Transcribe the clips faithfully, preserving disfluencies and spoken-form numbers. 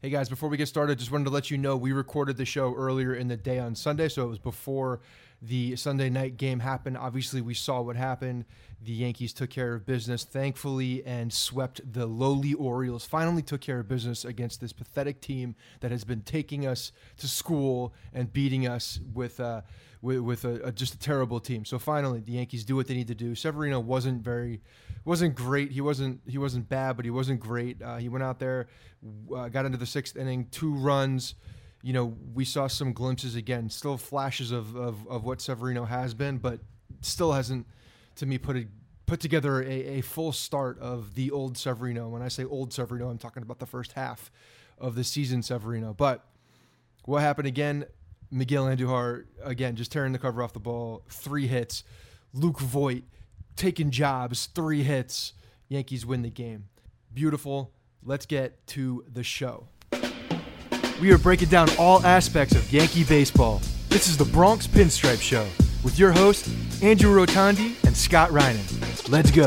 Hey guys, before we get started, just wanted to let you know we recorded the show earlier in the day on Sunday, so it was before the Sunday night game happened. Obviously, we saw what happened. The Yankees took care of business, thankfully, and swept the lowly Orioles. Finally took care of business against this pathetic team that has been taking us to school and beating us with uh, with, with a, a, just a terrible team. So finally, the Yankees do what they need to do. Severino wasn't very, wasn't great. He wasn't he wasn't bad, but he wasn't great. Uh, he went out there, uh, got into the sixth inning, two runs. You know, we saw some glimpses again, still flashes of, of, of what Severino has been, but still hasn't, to me, put a, put together a, a full start of the old Severino. When I say old Severino, I'm talking about the first half of the season Severino. But what happened again? Miguel Andujar, again, just tearing the cover off the ball, three hits. Luke Voit taking jobs, three hits. Yankees win the game. Beautiful. Let's get to the show. We are breaking down all aspects of Yankee baseball. This is the Bronx Pinstripe Show with your hosts, Andrew Rotondi and Scott Reinen. Let's go.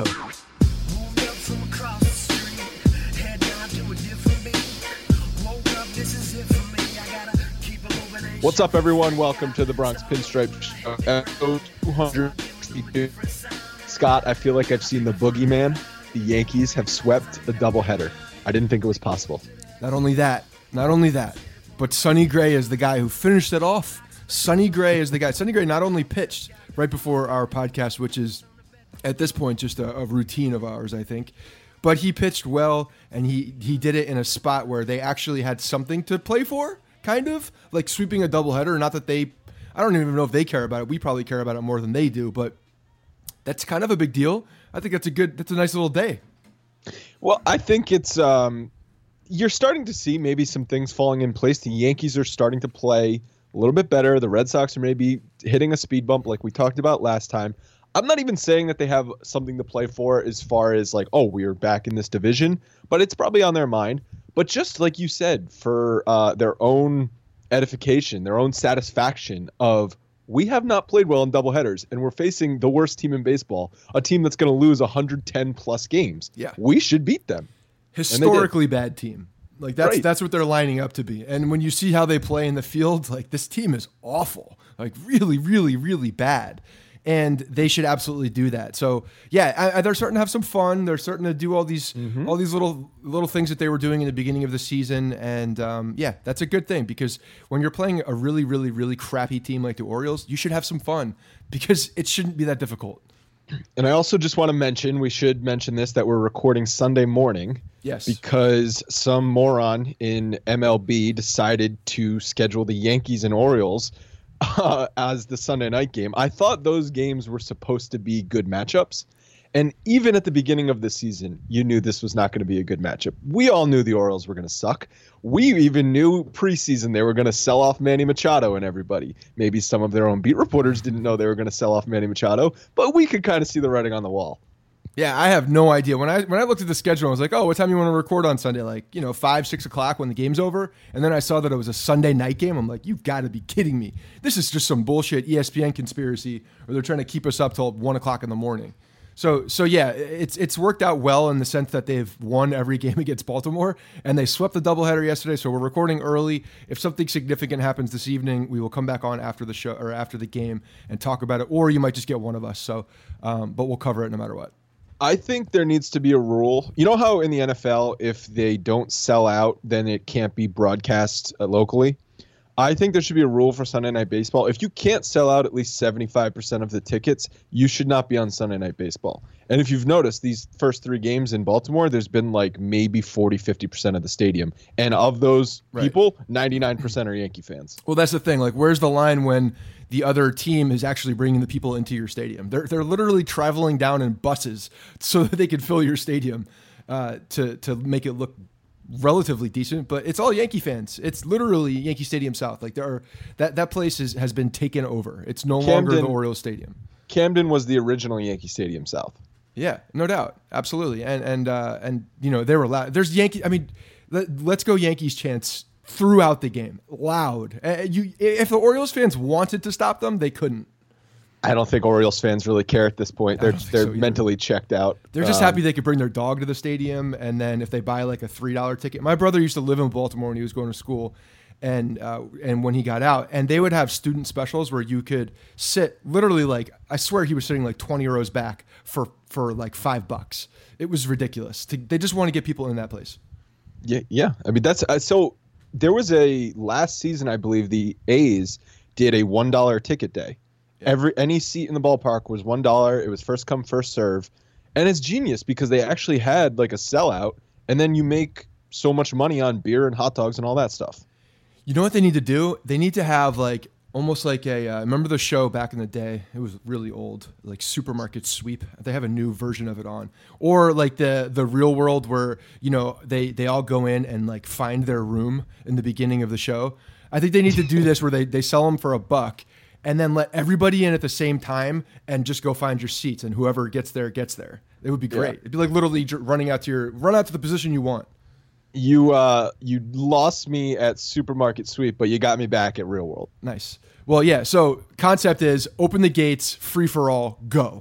What's up, everyone? Welcome to the Bronx Pinstripe Show, episode two sixty-two. Scott, I feel like I've seen the boogeyman. The Yankees have swept a doubleheader. I didn't think it was possible. Not only that, not only that, but Sonny Gray is the guy who finished it off. Sonny Gray is the guy. Sonny Gray not only pitched right before our podcast, which is at this point just a, a routine of ours, I think, but he pitched well, and he, he did it in a spot where they actually had something to play for, kind of, like sweeping a doubleheader. Not that they, I don't even know if they care about it. We probably care about it more than they do, but that's kind of a big deal. I think that's a good, that's a nice little day. Well, I think it's, um, you're starting to see maybe some things falling in place. The Yankees are starting to play a little bit better. The Red Sox are maybe hitting a speed bump like we talked about last time. I'm not even saying that they have something to play for as far as like, oh, we are back in this division, but it's probably on their mind. But just like you said, for uh, their own edification, their own satisfaction of, we have not played well in doubleheaders, and we're facing the worst team in baseball, a team that's going to lose one hundred ten plus games. Yeah. We should beat them. Historically bad team. Like that's Right. that's what they're lining up to be. And when you see how they play in the field, like this team is awful. Like really, really, really bad. And they should absolutely do that. So yeah, I, I, they're starting to have some fun. They're starting to do all these mm-hmm. all these little little things that they were doing in the beginning of the season. And um, yeah, that's a good thing, because when you're playing a really, really, really crappy team like the Orioles, you should have some fun, because it shouldn't be that difficult. And I also just want to mention, we should mention this, that we're recording Sunday morning. Yes. Because some moron in M L B decided to schedule the Yankees and Orioles uh, as the Sunday night game. I thought those games were supposed to be good matchups. And even at the beginning of the season, you knew this was not going to be a good matchup. We all knew the Orioles were going to suck. We even knew preseason they were going to sell off Manny Machado and everybody. Maybe some of their own beat reporters didn't know they were going to sell off Manny Machado, but we could kind of see the writing on the wall. Yeah, I have no idea. When I when I looked at the schedule, I was like, oh, what time you want to record on Sunday? Like, you know, five, six o'clock when the game's over. And then I saw that it was a Sunday night game. I'm like, you've got to be kidding me. This is just some bullshit E S P N conspiracy, or they're trying to keep us up till one o'clock in the morning. So, so yeah, it's it's worked out well in the sense that they've won every game against Baltimore, and they swept the doubleheader yesterday. So we're recording early. If something significant happens this evening, we will come back on after the show or after the game and talk about it. Or you might just get one of us. So, um, but we'll cover it no matter what. I think there needs to be a rule. You know how in the N F L, if they don't sell out, then it can't be broadcast uh, locally? I think there should be a rule for Sunday Night Baseball. If you can't sell out at least seventy-five percent of the tickets, you should not be on Sunday Night Baseball. And if you've noticed, these first three games in Baltimore, there's been like maybe forty, fifty percent of the stadium. And of those right. people, ninety-nine percent are Yankee fans. Well, that's the thing. Like, where's the line when the other team is actually bringing the people into your stadium? They're they're literally traveling down in buses so that they can fill your stadium uh, to to make it look relatively decent, but it's all Yankee fans. It's literally Yankee Stadium South. Like there are that that place is, has been taken over. It's no Camden, longer the Orioles Stadium. Camden was the original Yankee Stadium South. Yeah, no doubt, absolutely. And and uh, and you know they were loud. There's Yankee. I mean, let, let's go Yankees chants throughout the game, loud. Uh, you, if the Orioles fans wanted to stop them, they couldn't. I don't think Orioles fans really care at this point. They're they're so mentally checked out. They're just um, happy they could bring their dog to the stadium, and then if they buy like a three dollar ticket. My brother used to live in Baltimore when he was going to school, and uh, and when he got out, and they would have student specials where you could sit literally like I swear he was sitting like twenty rows back for for like five bucks. It was ridiculous. To, they just want to get people in that place. Yeah, yeah. I mean that's uh, so. There was a last season, I believe the A's did a one dollar ticket day. Yeah. Every any seat in the ballpark was one dollar. It was first come first serve, and it's genius because they actually had like a sellout, and then you make so much money on beer and hot dogs and all that stuff. You know what they need to do? They need to have like almost like a uh, remember the show back in the day? It was really old, like Supermarket Sweep. They have a new version of it on, or like the the Real World where you know they they all go in and like find their room in the beginning of the show. I think they need to do this where they they sell them for a buck. And then let everybody in at the same time and just go find your seats. And whoever gets there, gets there. It would be great. Yeah. It'd be like literally running out to your, run out to the position you want. You uh, you lost me at Supermarket Sweep, but you got me back at Real World. Nice. Well, yeah. So concept is open the gates, free for all, go.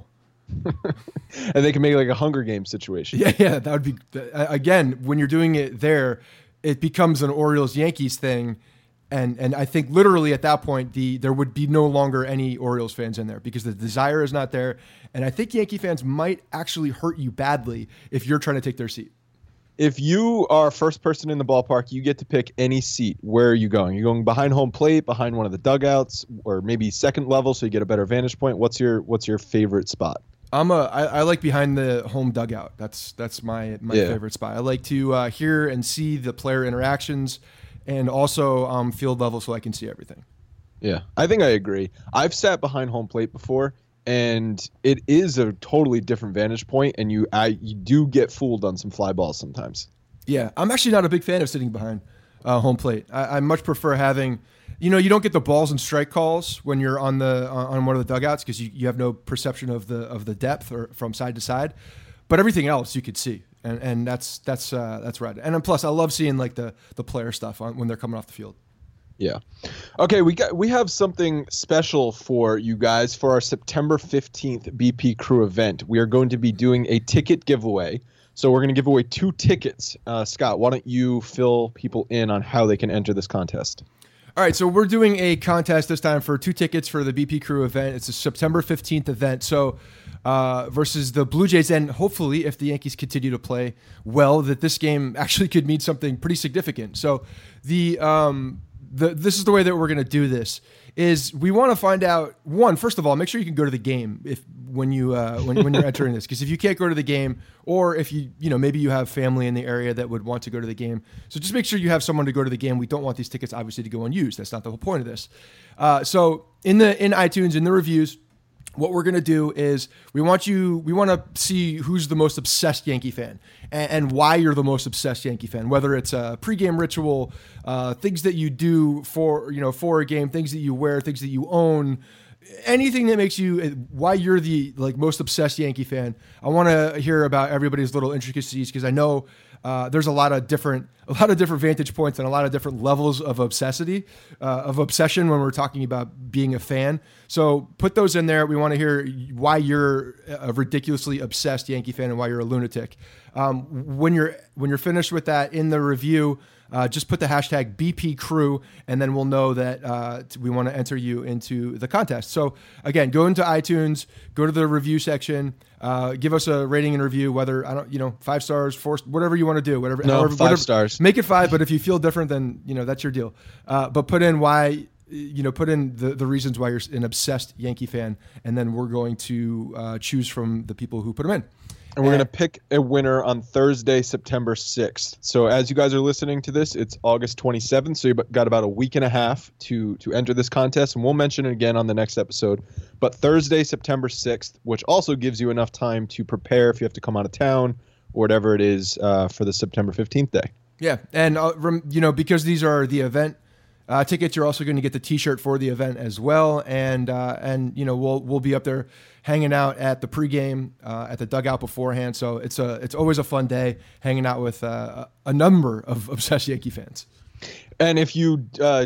And they can make like a Hunger Games situation. Yeah, yeah. That would be, again, when you're doing it there, it becomes an Orioles-Yankees thing. And and I think literally at that point, the there would be no longer any Orioles fans in there because the desire is not there. And I think Yankee fans might actually hurt you badly if you're trying to take their seat. If you are first person in the ballpark, you get to pick any seat. Where are you going? You're going behind home plate, behind one of the dugouts, or maybe second level so you get a better vantage point. What's your what's your favorite spot? I'm a I, I like behind the home dugout. That's that's my my yeah. favorite spot. I like to uh, hear and see the player interactions. And also um, field level so I can see everything. Yeah, I think I agree. I've sat behind home plate before, and it is a totally different vantage point, and you I you do get fooled on some fly balls sometimes. Yeah, I'm actually not a big fan of sitting behind uh, home plate. I, I much prefer having, you know, you don't get the balls and strike calls when you're on the on one of the dugouts because you, you have no perception of the of the depth or from side to side, but everything else you could see. And and that's that's uh, that's right. And then plus, I love seeing like the the player stuff on, when they're coming off the field. Yeah. Okay, we got we have something special for you guys for our September fifteenth B P Crew event. We are going to be doing a ticket giveaway. So we're going to give away two tickets. Uh, Scott, why don't you fill people in on how they can enter this contest? All right, so we're doing a contest this time for two tickets for the B P Crew event. It's a September fifteenth event. So. Uh, versus the Blue Jays, and hopefully, if the Yankees continue to play well, that this game actually could mean something pretty significant. So, the um, the this is the way that we're going to do this. Is we want to find out one first of all, make sure you can go to the game if when you uh, when when you're entering this, because if you can't go to the game, or if you you know maybe you have family in the area that would want to go to the game, so just make sure you have someone to go to the game. We don't want these tickets obviously to go unused. That's not the whole point of this. Uh, so in the in iTunes in the reviews. What we're going to do is we want you, we want to see who's the most obsessed Yankee fan and, and why you're the most obsessed Yankee fan, whether it's a pregame ritual, uh, things that you do for, you know, for a game, things that you wear, things that you own, anything that makes you, why you're the like most obsessed Yankee fan. I want to hear about everybody's little intricacies because I know uh, there's a lot of different, a lot of different vantage points and a lot of different levels of obsessity, uh, of obsession when we're talking about being a fan. So put those in there. We want to hear why you're a ridiculously obsessed Yankee fan and why you're a lunatic. Um, when you're when you're finished with that in the review, uh, just put the hashtag B P Crew, and then we'll know that uh, we want to enter you into the contest. So again, go into iTunes, go to the review section, uh, give us a rating and review. Whether I don't, you know, five stars, four, whatever you want to do, whatever. No, however, five whatever, stars. Make it five, but if you feel different, then you know that's your deal. Uh, but put in why. You know, put in the, the reasons why you're an obsessed Yankee fan, and then we're going to uh, choose from the people who put them in. And we're going to pick a winner on Thursday, September sixth. So as you guys are listening to this, it's August twenty-seventh. So you've got about a week and a half to to enter this contest. And we'll mention it again on the next episode. But Thursday, September sixth, which also gives you enough time to prepare if you have to come out of town or whatever it is uh, for the September fifteenth day. Yeah. And, uh, you know, because these are the event Uh, tickets, you're also going to get the T-shirt for the event as well, and uh, and you know we'll we'll be up there hanging out at the pregame uh, at the dugout beforehand. So it's a it's always a fun day hanging out with uh, a number of obsessed Yankee fans. And if you uh,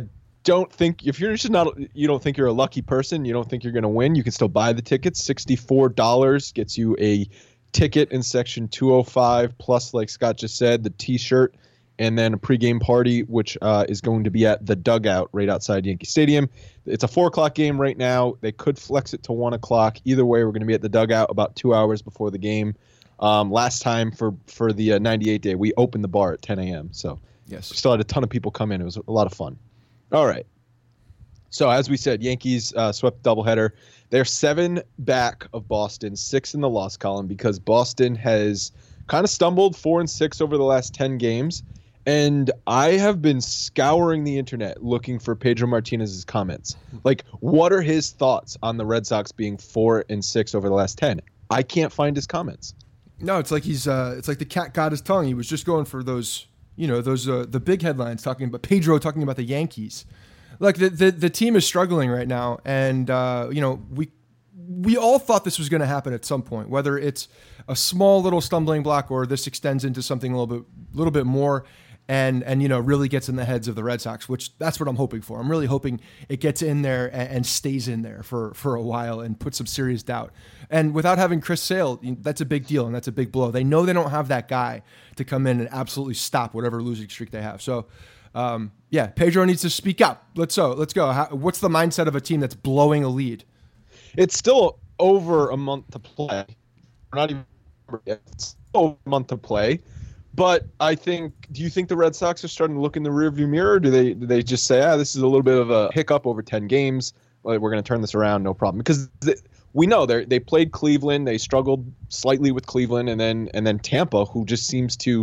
don't think if you're just not you don't think you're a lucky person, you don't think you're going to win, you can still buy the tickets. sixty-four dollars gets you a ticket in section two oh five plus, like Scott just said, the T-shirt, and then a pregame party, which uh, is going to be at the Dugout right outside Yankee Stadium. It's a four o'clock game right now. They could flex it to one o'clock. Either way, we're going to be at the Dugout about two hours before the game. Um, last time for for the uh, ninety-eight day, we opened the bar at ten a.m. So yes, we still had a ton of people come in. It was a lot of fun. All right. So as we said, Yankees uh, swept doubleheader. They're seven back of Boston, six in the loss column because Boston has kind of stumbled four and six over the last ten games. And I have been scouring the internet looking for Pedro Martinez's comments. Like, what are his thoughts on the Red Sox being four and six over the last ten? I can't find his comments. No, it's like he's uh, it's like the cat got his tongue. He was just going for those, you know, those uh, the big headlines talking about Pedro talking about the Yankees. Like the the, the team is struggling right now, and uh, you know we we all thought this was going to happen at some point, whether it's a small little stumbling block or this extends into something a little bit little bit more. And, and you know, really gets in the heads of the Red Sox, which that's what I'm hoping for. I'm really hoping it gets in there and, and stays in there for, for a while and puts some serious doubt. And without having Chris Sale, that's a big deal and that's a big blow. They know they don't have that guy to come in and absolutely stop whatever losing streak they have. So, um, yeah, Pedro needs to speak up. Let's go. Let's go. How, what's the mindset of a team that's blowing a lead? It's still over a month to play. We're not even it's over a month to play. But I think, do you think the Red Sox are starting to look in the rearview mirror? Or do they do they just say, ah, this is a little bit of a hiccup over ten games. Like, we're going to turn this around, no problem. Because they, we know they they played Cleveland, they struggled slightly with Cleveland, and then and then Tampa, who just seems to,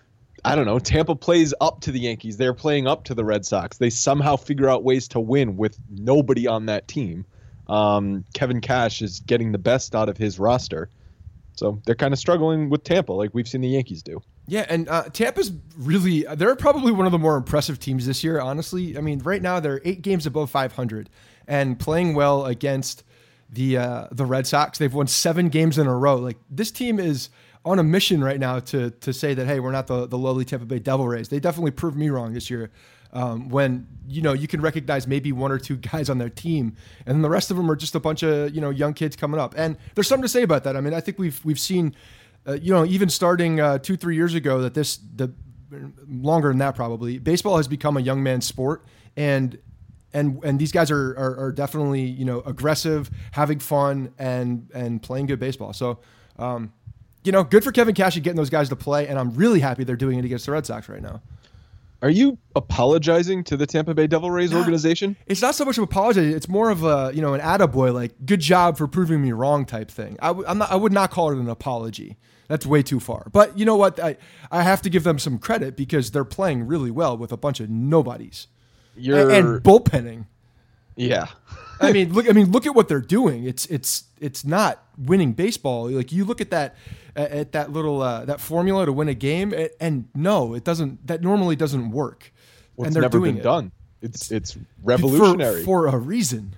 I don't know, Tampa plays up to the Yankees. They're playing up to the Red Sox. They somehow figure out ways to win with nobody on that team. Um, Kevin Cash is getting the best out of his roster. So they're kind of struggling with Tampa like we've seen the Yankees do. Yeah, and uh, Tampa's really, they're probably one of the more impressive teams this year, honestly. I mean, right now they're eight games above five hundred and playing well against the uh, the Red Sox. They've won seven games in a row. Like, this team is on a mission right now to to say that, hey, we're not the, the lowly Tampa Bay Devil Rays. They definitely proved me wrong this year um, when, you know, you can recognize maybe one or two guys on their team, and the rest of them are just a bunch of, you know, young kids coming up. And there's something to say about that. I mean, I think we've we've seen... Uh, you know, even starting uh, two, three years ago, that this the longer than that probably, baseball has become a young man's sport, and and and these guys are, are are definitely, you know, aggressive, having fun, and and playing good baseball. So, um, you know, good for Kevin Cash getting those guys to play, and I'm really happy they're doing it against the Red Sox right now. Are you apologizing to the Tampa Bay Devil Rays Not, organization? It's not so much of apology. It's more of a, you know, an attaboy, like, good job for proving me wrong type thing. I, w- I'm not, I would not call it an apology. That's way too far. But you know what? I, I have to give them some credit because they're playing really well with a bunch of nobodies. You're... And, and bullpenning. Yeah. I mean, look. I mean, look at what they're doing. It's it's it's not winning baseball. Like, you look at that at that little uh, that formula to win a game, and, and no, it doesn't. That normally doesn't work. Well, and it's they're never doing been it. done. It's it's revolutionary for, for a reason.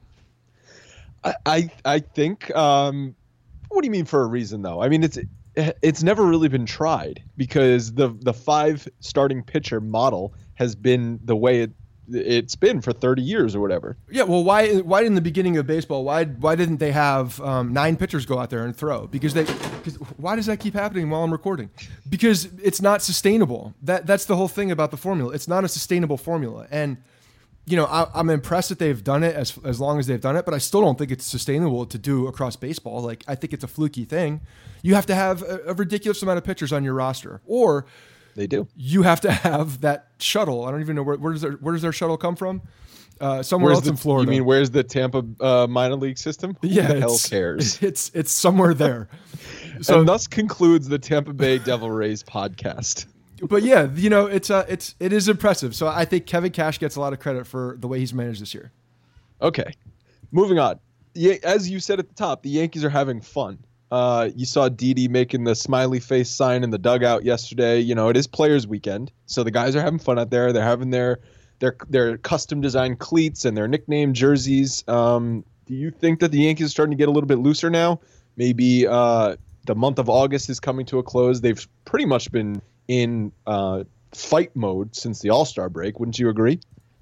I I, I think. Um, what do you mean for a reason though? I mean, it's. It's never really been tried because the the five starting pitcher model has been the way it it's been for thirty years or whatever. Yeah, well, why why in the beginning of baseball why why didn't they have um, nine pitchers go out there and throw? Because they because why does that keep happening while I'm recording? Because it's not sustainable. That that's the whole thing about the formula. It's not a sustainable formula, and you know, I, I'm impressed that they've done it as as long as they've done it, but I still don't think it's sustainable to do across baseball. Like, I think it's a fluky thing. You have to have a, a ridiculous amount of pitchers on your roster, or they do. You have to have that shuttle. I don't even know where where does their where does their shuttle come from? Uh, somewhere where's else the, in Florida. You mean where's the Tampa uh, minor league system? Who yeah, the hell cares? It's it's somewhere there. So and thus concludes the Tampa Bay Devil Rays podcast. But yeah, you know, it's uh, it's it is impressive. So I think Kevin Cash gets a lot of credit for the way he's managed this year. Okay, moving on. Yeah, as you said at the top, the Yankees are having fun. Uh, you saw Didi making the smiley face sign in the dugout yesterday. You know, it is Players Weekend, so the guys are having fun out there. They're having their their their custom designed cleats and their nickname jerseys. Um, do you think that the Yankees are starting to get a little bit looser now? Maybe uh, the month of August is coming to a close. They've pretty much been in uh, fight mode since the All-Star break. Wouldn't you agree?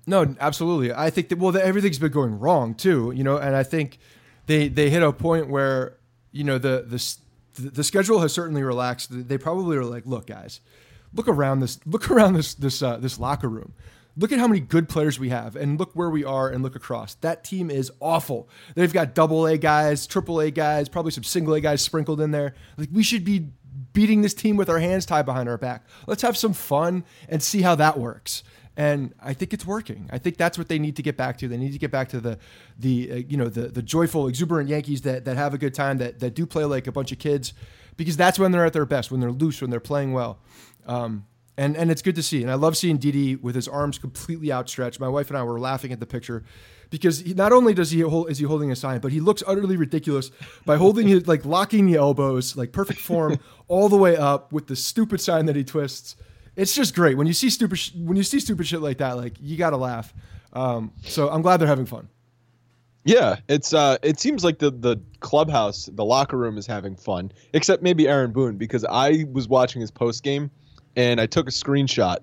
No, absolutely. I think that, well, that everything's been going wrong too, you know, and I think they, they hit a point where, you know, the, the, the schedule has certainly relaxed. They probably are like, look, guys, look around this, look around this, this, uh, this locker room. Look at how many good players we have and look where we are and look across. That team is awful. They've got double A guys, triple A guys, probably some single A guys sprinkled in there. Like, we should be beating this team with our hands tied behind our back. Let's have some fun and see how that works. And I think it's working. I think that's what they need to get back to. They need to get back to the, the uh, you know, the the joyful, exuberant Yankees that that have a good time, that that do play like a bunch of kids, because that's when they're at their best, when they're loose, when they're playing well. Um, and and it's good to see. And I love seeing Didi with his arms completely outstretched. My wife and I were laughing at the picture because he, not only does he hold, is he holding a sign, but he looks utterly ridiculous by holding his, like locking the elbows, like perfect form, all the way up with the stupid sign that he twists. It's just great when you see stupid sh- when you see stupid shit like that. Like, you gotta laugh. Um, so I'm glad they're having fun. Yeah, it's uh, it seems like the the clubhouse, the locker room is having fun, except maybe Aaron Boone, because I was watching his post game, and I took a screenshot.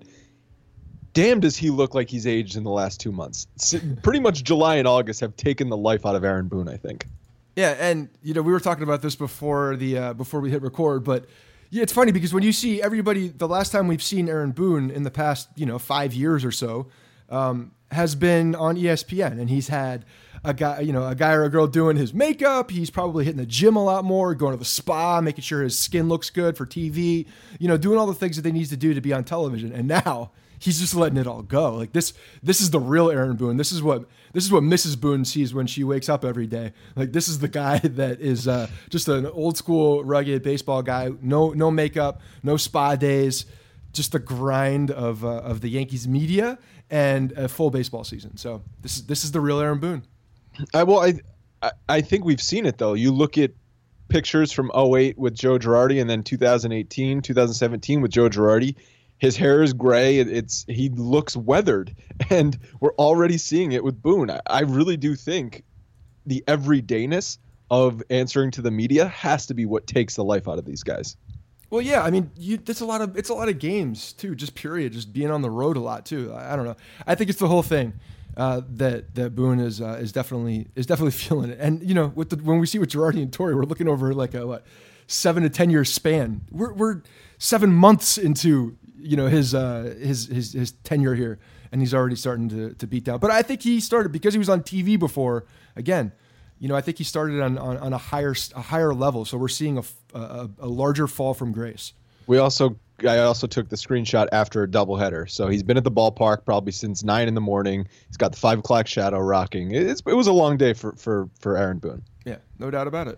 Damn, does he look like he's aged in the last two months? Pretty much July and August have taken the life out of Aaron Boone, I think. Yeah, and you know we were talking about this before the uh, before we hit record, but. Yeah, it's funny because when you see everybody, the last time we've seen Aaron Boone in the past, you know, five years or so, um, has been on E S P N, and he's had a guy, you know, a guy or a girl doing his makeup. He's probably hitting the gym a lot more, going to the spa, making sure his skin looks good for T V, you know, doing all the things that they need to do to be on television. And now he's just letting it all go. Like this, this is the real Aaron Boone. This is what this is what Missus Boone sees when she wakes up every day. Like, this is the guy that is uh, just an old school, rugged baseball guy. No, no makeup, no spa days, just the grind of uh, of the Yankees media and a full baseball season. So this is this is the real Aaron Boone. I well, I I, I think we've seen it though. You look at pictures from oh eight with Joe Girardi, and then two thousand eighteen, two thousand seventeen with Joe Girardi. His hair is gray. It's he looks weathered, and we're already seeing it with Boone. I, I really do think the everydayness of answering to the media has to be what takes the life out of these guys. Well, yeah, I mean, you, it's a lot of it's a lot of games too. Just period, just being on the road a lot too. I, I don't know. I think it's the whole thing uh, that that Boone is uh, is definitely is definitely feeling it. And you know, with the, when we see with Girardi and Torre, we're looking over like a what seven to ten year span. We're we're seven months into. You know, his uh, his his his tenure here, and he's already starting to to beat down. But I think he started because he was on T V before. Again, you know, I think he started on on, on a higher a higher level. So we're seeing a, a a larger fall from grace. We also I also took the screenshot after a doubleheader. So he's been at the ballpark probably since nine in the morning. He's got the five o'clock shadow rocking. It's it was a long day for for for Aaron Boone. Yeah, no doubt about it.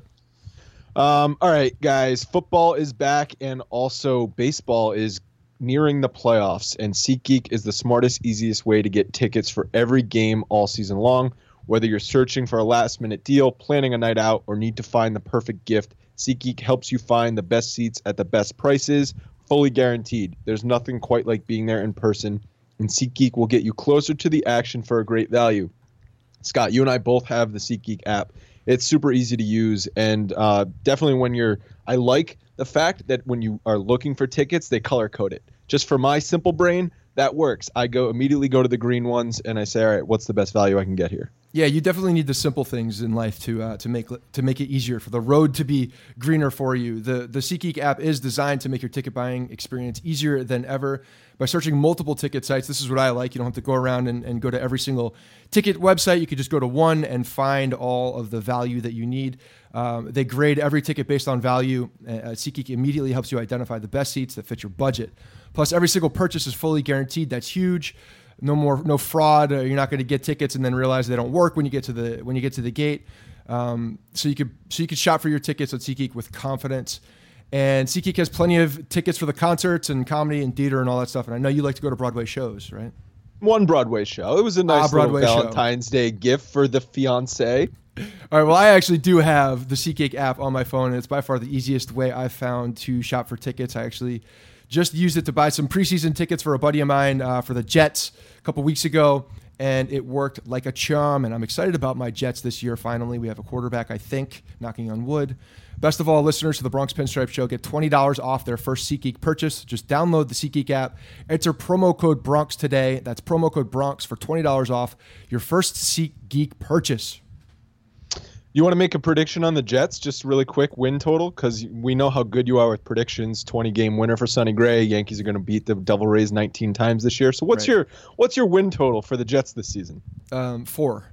Um, all right, guys, football is back, and also baseball is nearing the playoffs, and SeatGeek is the smartest, easiest way to get tickets for every game all season long. Whether you're searching for a last-minute deal, planning a night out, or need to find the perfect gift, SeatGeek helps you find the best seats at the best prices, fully guaranteed. There's nothing quite like being there in person, and SeatGeek will get you closer to the action for a great value. Scott, you and I both have the SeatGeek app. It's super easy to use, and uh, definitely when you're – I like the fact that when you are looking for tickets, they color-code it. Just for my simple brain, that works. I go immediately go to the green ones, and I say, all right, what's the best value I can get here? Yeah, you definitely need the simple things in life to uh, to make to make it easier for the road to be greener for you. The the SeatGeek app is designed to make your ticket buying experience easier than ever. By searching multiple ticket sites, this is what I like. You don't have to go around and, and go to every single ticket website. You could just go to one and find all of the value that you need. Um, they grade every ticket based on value. Uh, SeatGeek immediately helps you identify the best seats that fit your budget. Plus, every single purchase is fully guaranteed. That's huge. No more, no fraud. Uh, you're not going to get tickets and then realize they don't work when you get to the when you get to the gate. Um, so you could so you could shop for your tickets at SeatGeek with confidence. And SeatGeek has plenty of tickets for the concerts and comedy and theater and all that stuff. And I know you like to go to Broadway shows, right? One Broadway show. It was a nice ah, Broadway little Valentine's show. Day gift for the fiance. All right. Well, I actually do have the SeatGeek app on my phone, and it's by far the easiest way I've found to shop for tickets. I actually just used it to buy some preseason tickets for a buddy of mine uh, for the Jets a couple weeks ago, and it worked like a charm. And I'm excited about my Jets this year. Finally, we have a quarterback, I think, knocking on wood. Best of all, listeners to the Bronx Pinstripe Show get twenty dollars off their first SeatGeek purchase. Just download the SeatGeek app. Enter promo code Bronx today. That's promo code Bronx for twenty dollars off your first SeatGeek purchase. You want to make a prediction on the Jets? Just really quick win total, because we know how good you are with predictions. twenty game winner for Sonny Gray. Yankees are going to beat the Devil Rays nineteen times this year. So what's right. your what's your win total for the Jets this season? Um, four.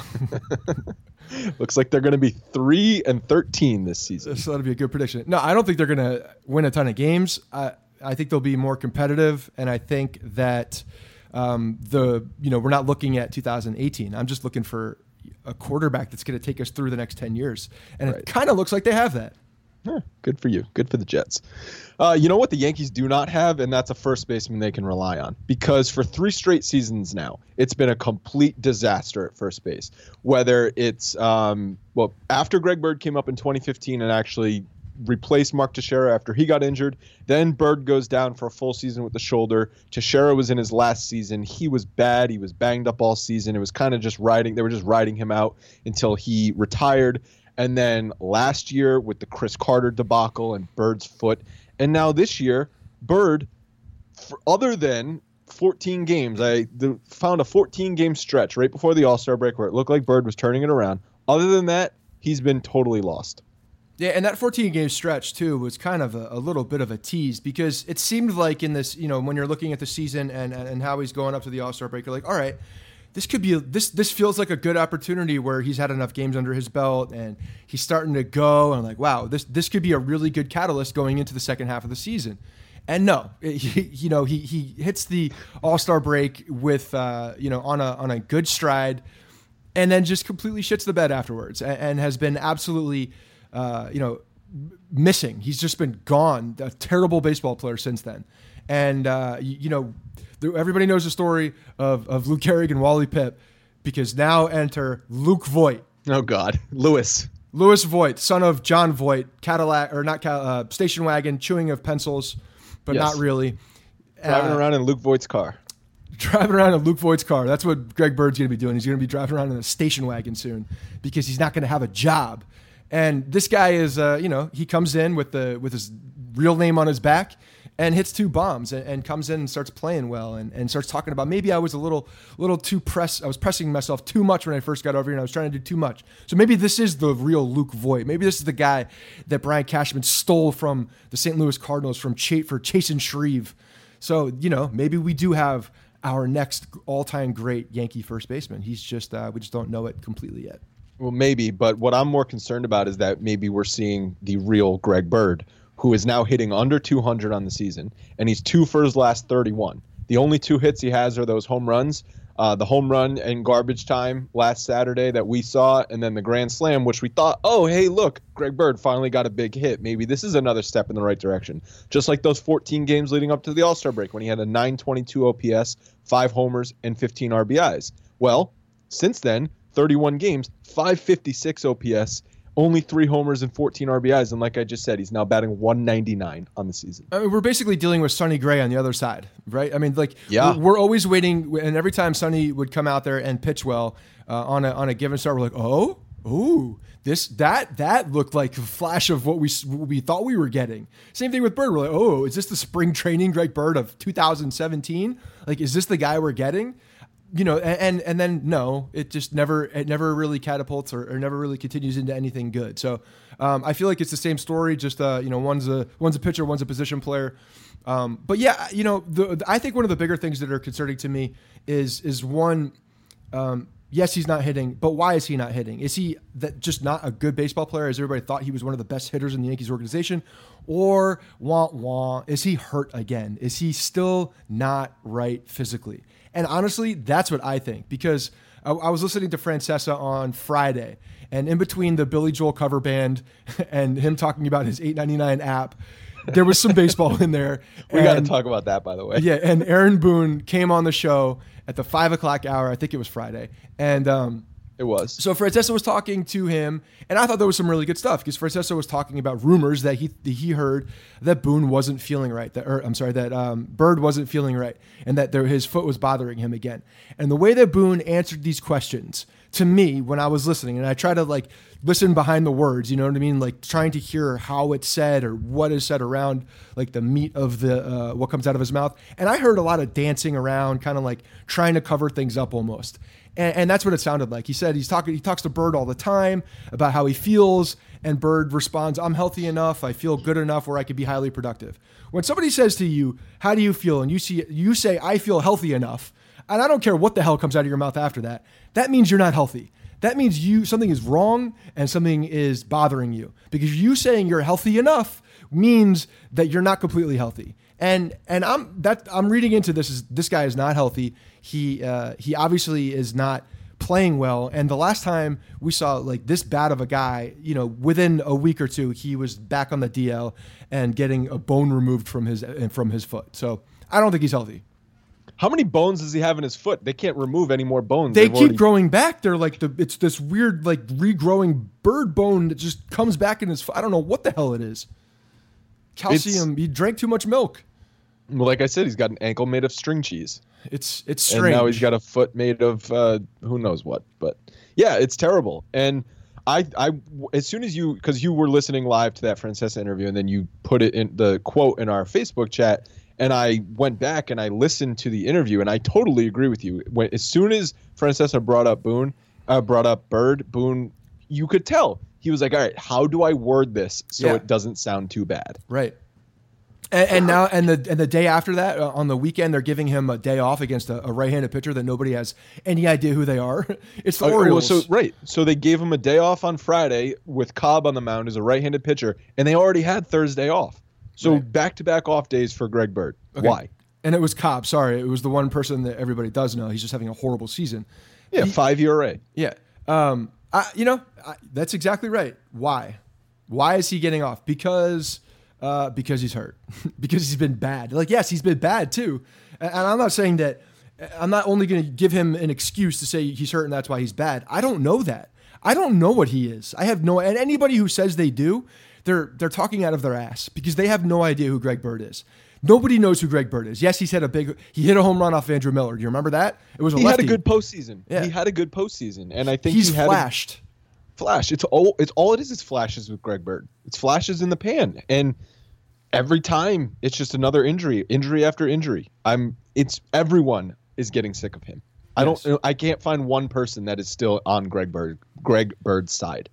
Looks like they're going to be three and thirteen this season. So that'll be a good prediction. No, I don't think they're going to win a ton of games. I I think they'll be more competitive, and I think that um, the you know we're not looking at two thousand eighteen. I'm just looking for a quarterback that's going to take us through the next ten years, and right. it kind of looks like they have that. Yeah, good for you. Good for the Jets. Uh, you know what the Yankees do not have, and that's a first baseman they can rely on. Because for three straight seasons now, it's been a complete disaster at first base. Whether it's, um, well, after Greg Bird came up in twenty fifteen and actually replaced Mark Teixeira after he got injured, then Bird goes down for a full season with the shoulder. Teixeira was in his last season. He was bad. He was banged up all season. It was kind of just riding. They were just riding him out until he retired. And then last year with the Chris Carter debacle and Bird's foot. And now this year, Bird, for other than fourteen games, I the, found a fourteen-game stretch right before the All-Star break where it looked like Bird was turning it around. Other than that, he's been totally lost. Yeah, and that fourteen-game stretch, too, was kind of a, a little bit of a tease because it seemed like in this, you know, when you're looking at the season and, and how he's going up to the All-Star break, you're like, all right, this could be, a, this this feels like a good opportunity where he's had enough games under his belt and he's starting to go. And I'm like, wow, this this could be a really good catalyst going into the second half of the season. And no, it, he, you know, he he hits the All-Star break with, uh, you know, on a on a good stride and then just completely shits the bed afterwards and, and has been absolutely Uh, you know, missing. He's just been gone. A terrible baseball player since then. And, uh, you, you know, the, everybody knows the story of, of Lou Gehrig and Wally Pipp because now enter Luke Voit. Oh, God. Lewis. Louis Voit, son of John Voit, Cadillac, or not uh, station wagon, chewing of pencils, but yes. not really. Driving uh, around in Luke Voigt's car. Driving around in Luke Voigt's car. That's what Greg Bird's going to be doing. He's going to be driving around in a station wagon soon because he's not going to have a job. And this guy is, uh, you know, he comes in with the with his real name on his back and hits two bombs and, and comes in and starts playing well and, and starts talking about maybe I was a little little too press. I was pressing myself too much when I first got over here and I was trying to do too much. So maybe this is the real Luke Voit. Maybe this is the guy that Brian Cashman stole from the Saint Louis Cardinals from Ch- for Chasen Shreve. So, you know, maybe we do have our next all-time great Yankee first baseman. He's just, uh, we just don't know it completely yet. Well, maybe, but what I'm more concerned about is that maybe we're seeing the real Greg Bird, who is now hitting under two hundred on the season, and he's two for his last thirty-one. The only two hits he has are those home runs, uh, the home run in garbage time last Saturday that we saw, and then the grand slam, which we thought, oh, hey, look, Greg Bird finally got a big hit. Maybe this is another step in the right direction. Just like those fourteen games leading up to the All-Star break when he had a nine twenty-two O P S, five homers, and fifteen R B Is. Well, since then, thirty-one games, five fifty-six O P S, only three homers and fourteen R B Is. And like I just said, he's now batting one ninety-nine on the season. I mean, we're basically dealing with Sonny Gray on the other side, right? I mean, like, yeah. we're, we're always waiting. And every time Sonny would come out there and pitch well uh, on a on a given start, we're like, oh, ooh, this, that, that looked like a flash of what we what we thought we were getting. Same thing with Bird. We're like, oh, is this the spring training Greg Bird of two thousand seventeen? Like, is this the guy we're getting? You know, and and then no, it just never it never really catapults or, or never really continues into anything good. So um, I feel like it's the same story. Just uh, you know, one's a one's a pitcher, one's a position player. Um, but yeah, you know, the, the, I think one of the bigger things that are concerning to me is is one. Um, yes, he's not hitting, but why is he not hitting? Is he that just not a good baseball player? As everybody thought he was one of the best hitters in the Yankees organization, or wah wah? Is he hurt again? Is he still not right physically? And honestly, that's what I think, because I, I was listening to Francesa on Friday, and in between the Billy Joel cover band and him talking about his eight ninety-nine app, there was some baseball in there. We got to talk about that, by the way. Yeah, and Aaron Boone came on the show at the five o'clock hour. I think it was Friday, and um, It was. So Francesa was talking to him, and I thought there was some really good stuff because Francesa was talking about rumors that he that he heard that Boone wasn't feeling right. That, or I'm sorry, that um, Bird wasn't feeling right, and that there, his foot was bothering him again. And the way that Boone answered these questions to me when I was listening, and I try to like listen behind the words, you know what I mean, like trying to hear how it's said or what is said around like the meat of the uh, what comes out of his mouth. And I heard a lot of dancing around, kind of like trying to cover things up almost. And, and that's what it sounded like. He said he's talking. He talks to Bird all the time about how he feels, and Bird responds, "I'm healthy enough. I feel good enough where I could be highly productive." When somebody says to you, "How do you feel?" and you see you say, "I feel healthy enough," and I don't care what the hell comes out of your mouth after that, that means you're not healthy. That means you something is wrong and something is bothering you, because you saying you're healthy enough means that you're not completely healthy. And and I'm that I'm reading into this is this guy is not healthy. He uh, he obviously is not playing well. And the last time we saw like this bad of a guy, you know, within a week or two, he was back on the D L and getting a bone removed from his from his foot. So I don't think he's healthy. How many bones does he have in his foot? They can't remove any more bones. They They've keep already... growing back. They're like the it's this weird like regrowing bird bone that just comes back in his foot. I don't know what the hell it is. Calcium. It's... He drank too much milk. Well, like I said, he's got an ankle made of string cheese. It's it's strange. And now he's got a foot made of uh, who knows what. But yeah, it's terrible. And I, I as soon as you, because you were listening live to that Francesa interview, and then you put it in the quote in our Facebook chat, and I went back and I listened to the interview, and I totally agree with you. When as soon as Francesa brought up Boone, uh, brought up Bird, Boone, you could tell he was like, all right, how do I word this so yeah. it doesn't sound too bad? Right. And, and now, and the and the day after that, uh, on the weekend, they're giving him a day off against a, a right-handed pitcher that nobody has any idea who they are. It's the uh, Orioles. Well, so right, so they gave him a day off on Friday with Cobb on the mound as a right-handed pitcher, and they already had Thursday off. So right. back-to-back off days for Greg Bird. Okay. Why? And it was Cobb. Sorry, it was the one person that everybody does know. He's just having a horrible season. Yeah, he, five E R A. Yeah, um, I, you know I, that's exactly right. Why? Why is he getting off? Because. Uh, because he's hurt, because he's been bad. Like, yes, he's been bad too. And I'm not saying that, I'm not only going to give him an excuse to say he's hurt and that's why he's bad. I don't know that. I don't know what he is. I have no, and anybody who says they do, they're, they're talking out of their ass because they have no idea who Greg Bird is. Nobody knows who Greg Bird is. Yes, he's had a big, he hit a home run off Andrew Miller. Do you remember that? It was a he lefty. had a good postseason. Yeah. He had a good postseason. And I think he's he had flashed. A, flash. It's all, it's all it is is flashes with Greg Bird. It's flashes in the pan. And every time it's just another injury, injury after injury. I'm it's everyone is getting sick of him. I yes. don't I can't find one person that is still on Greg Bird Greg Bird's side.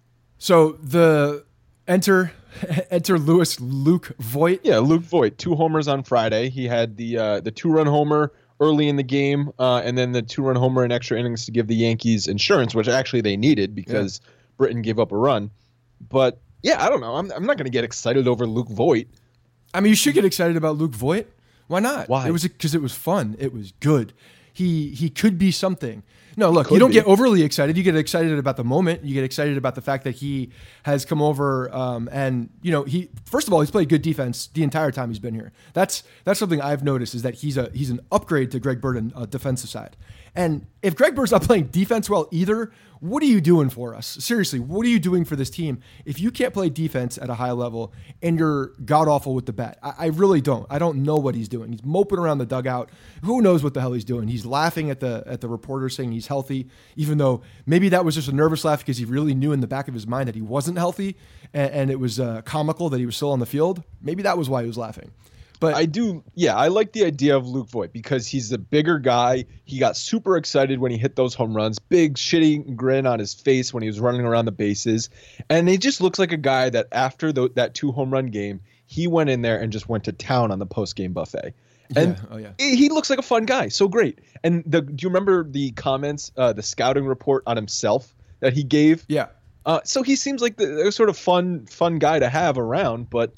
So the enter enter Lewis Luke Voit. Yeah, Luke Voit, two homers on Friday. He had the uh, the two-run homer early in the game, uh, and then the two-run homer in extra innings to give the Yankees insurance, which actually they needed because yeah. Britton gave up a run. But yeah, I don't know. I'm I'm not going to get excited over Luke Voit. I mean, you should get excited about Luke Voit. Why not? Why? It was because it was fun. It was good. He he could be something. No, look, you don't be. get overly excited. You get excited about the moment. You get excited about the fact that he has come over um, and, you know, he first of all, he's played good defense the entire time he's been here. That's that's something I've noticed is that he's a he's an upgrade to Greg Bird on uh, defensive side. And if Greg Bird's not playing defense well either, what are you doing for us? Seriously, what are you doing for this team if you can't play defense at a high level and you're god-awful with the bat? I, I really don't. I don't know what he's doing. He's moping around the dugout. Who knows what the hell he's doing? He's laughing at the at the reporter saying he's healthy, even though maybe that was just a nervous laugh because he really knew in the back of his mind that he wasn't healthy, and, and it was uh, comical that he was still on the field. Maybe that was why he was laughing. But I do, yeah, I like the idea of Luke Voit because he's a bigger guy. He got super excited when he hit those home runs, big shitty grin on his face when he was running around the bases. And he just looks like a guy that after the, that two home run game, he went in there and just went to town on the post-game buffet. And yeah. Oh, yeah. he looks like a fun guy. So great. And the, do you remember the comments, uh, the scouting report on himself that he gave? Yeah. Uh, so he seems like the, the sort of fun, fun guy to have around, but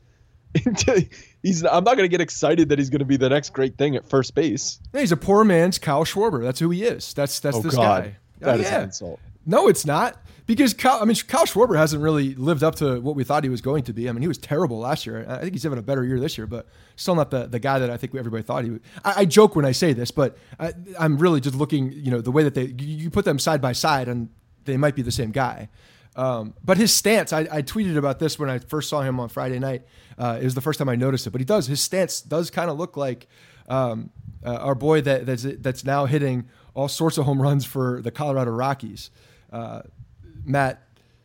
he's. I'm not going to get excited that he's going to be the next great thing at first base. Yeah, he's a poor man's Kyle Schwarber. That's who he is. That's that's oh, this God. guy. That oh, is yeah. an insult. No, it's not. Because Kyle, I mean, Kyle Schwarber hasn't really lived up to what we thought he was going to be. I mean, he was terrible last year. I think he's having a better year this year, but still not the, the guy that I think everybody thought he would. I, I joke when I say this, but I, I'm really just looking, you know, the way that they, you put them side by side and they might be the same guy. Um, but his stance, I, I tweeted about this when I first saw him on Friday night. Uh, it was the first time I noticed it, but he does, his stance does kind of look like um, uh, our boy that, that's, that's now hitting all sorts of home runs for the Colorado Rockies. Uh, Matt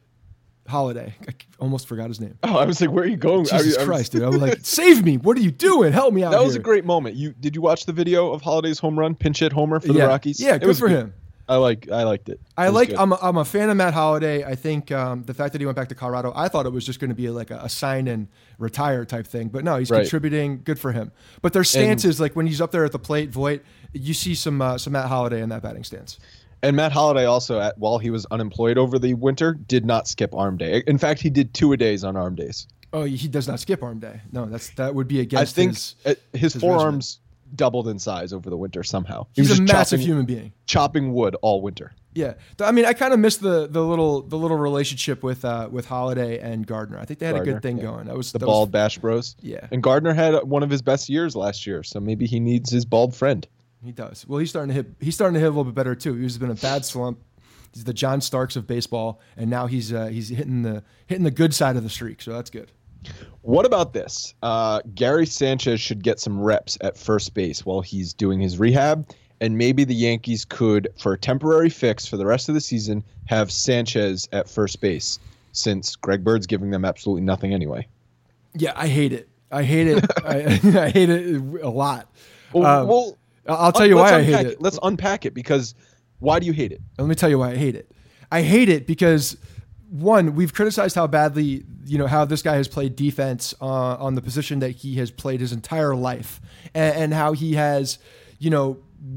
Holiday. I almost forgot his name. Oh, I was like, where are you going? Jesus I, I Christ, dude. I was like, save me. What are you doing? Help me out. That was here. a great moment. You did you watch the video of Holiday's home run, pinch hit homer for yeah. the Rockies? Yeah, it good was for good. him. I like I liked it. I it like good. I'm a, I'm a fan of Matt Holiday. I think um, the fact that he went back to Colorado, I thought it was just going to be like a, a sign and retire type thing, but no, he's right. contributing. Good for him. But their stances, and, like when he's up there at the plate, Voit, you see some uh, some Matt Holiday in that batting stance. And Matt Holiday also, at, while he was unemployed over the winter, did not skip arm day. In fact, he did two a days on arm days. Oh, he does not skip arm day. No, that's that would be against. I think his, his, his forearms regimen. doubled in size over the winter somehow. He He's was a just massive chopping, human being. Chopping wood all winter. Yeah, I mean, I kind of missed the the little the little relationship with uh, with Holiday and Gardner. I think they had Gardner, a good thing yeah. going. That was the that bald was, Bash Bros. Yeah, and Gardner had one of his best years last year, so maybe he needs his bald friend. He does. Well, he's starting to hit. He's starting to hit a little bit better too. He's been a bad slump. He's the John Starks of baseball, and now he's uh, he's hitting the hitting the good side of the streak. So that's good. What about this? Uh, Gary Sanchez should get some reps at first base while he's doing his rehab, and maybe the Yankees could, for a temporary fix for the rest of the season, have Sanchez at first base, since Greg Bird's giving them absolutely nothing anyway. Yeah, I hate it. I hate it. I, I hate it a lot. Well, um, well I'll tell you why I hate it. it. Let's unpack it, because why do you hate it? Let me tell you why I hate it. I hate it because, one, we've criticized how badly, you know, how this guy has played defense uh, on the position that he has played his entire life, and, and how he has, you know,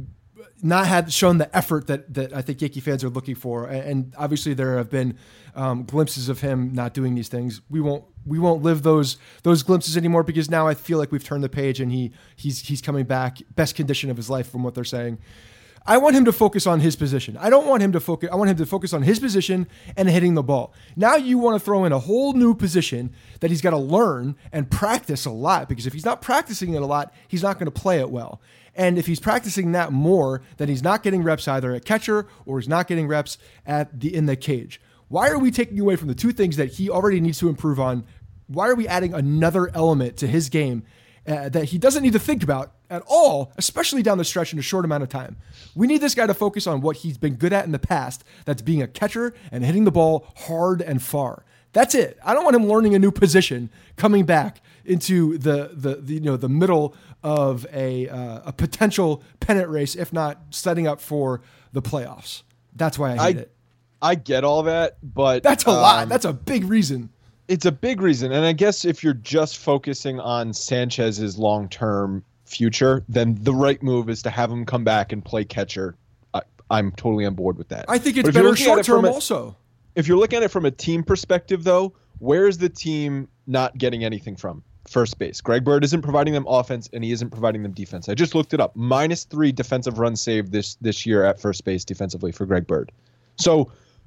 not had shown the effort that that I think Yankee fans are looking for. And, and obviously there have been um, glimpses of him not doing these things. We won't we won't live those those glimpses anymore, because now I feel like we've turned the page and he he's he's coming back best condition of his life from what they're saying. I want him to focus on his position. I don't want him to focus. I want him to focus on his position and hitting the ball. Now you want to throw in a whole new position that he's got to learn and practice a lot, because if he's not practicing it a lot, he's not going to play it well. And if he's practicing that more, then he's not getting reps either at catcher or he's not getting reps at the in the cage. Why are we taking away from the two things that he already needs to improve on? Why are we adding another element to his game uh, that he doesn't need to think about at all, especially down the stretch in a short amount of time? We need this guy to focus on what he's been good at in the past. That's being a catcher and hitting the ball hard and far. That's it. I don't want him learning a new position coming back into the the, the you know the middle of a uh, a potential pennant race, if not setting up for the playoffs. That's why I hate I, it. I get all that, but that's a um, lot. That's a big reason. It's a big reason, and I guess if you're just focusing on Sanchez's long-term future, then the right move is to have him come back and play catcher. I, I'm totally on board with that. I think it's better short term also. If you're looking at it from a team perspective, though, where is the team not getting anything from? First base. Greg Bird isn't providing them offense, and he isn't providing them defense. I just looked it up. Minus three defensive runs saved this this year at first base defensively for Greg Bird. So,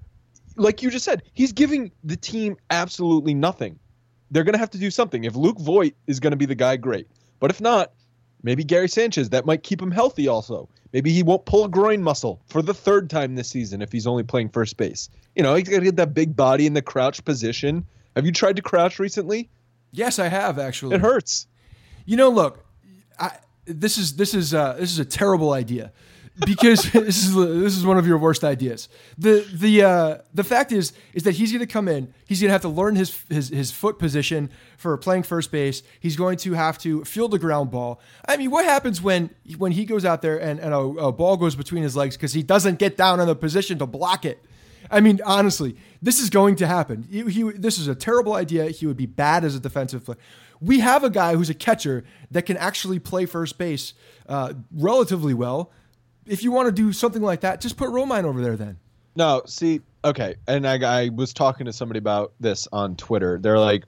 like you just said, he's giving the team absolutely nothing. They're going to have to do something. If Luke Voit is going to be the guy, great. But if not, maybe Gary Sanchez. That might keep him healthy also. Maybe he won't pull a groin muscle for the third time this season if he's only playing first base. You know, he's got to get that big body in the crouch position. Have you tried to crouch recently? Yes, I have actually. It hurts. You know, look, I, this is this is uh, this is a terrible idea, because this is this is one of your worst ideas. The the uh, the fact is is that he's going to come in. He's going to have to learn his, his his foot position for playing first base. He's going to have to field a ground ball. I mean, what happens when when he goes out there and, and a, a ball goes between his legs because he doesn't get down in the position to block it? I mean, honestly, this is going to happen. He, he, this is a terrible idea. He would be bad as a defensive player. We have a guy who's a catcher that can actually play first base uh, relatively well. If you want to do something like that, just put Romine over there then. No, see, okay. And I, I was talking to somebody about this on Twitter. They're like,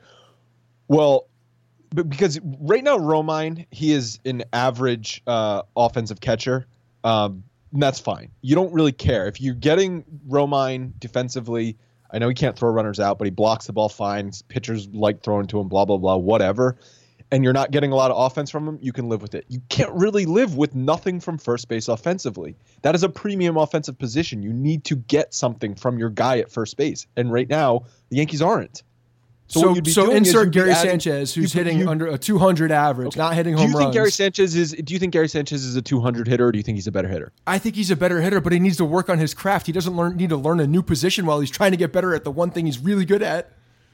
well, but because right now Romine, he is an average uh, offensive catcher. Um, that's fine. You don't really care. If you're getting Romine defensively, I know he can't throw runners out, but he blocks the ball fine. Pitchers like throwing to him, blah, blah, blah, whatever. And you're not getting a lot of offense from him, you can live with it. You can't really live with nothing from first base offensively. That is a premium offensive position. You need to get something from your guy at first base. And right now, the Yankees aren't. So, so, so insert Gary adding, Sanchez, who's you, hitting you, under a two hundred average, okay. not hitting home runs. Do you think runs. Gary Sanchez is? Do you think Gary Sanchez is a two hundred hitter, or do you think he's a better hitter? I think he's a better hitter, but he needs to work on his craft. He doesn't learn need to learn a new position while he's trying to get better at the one thing he's really good at.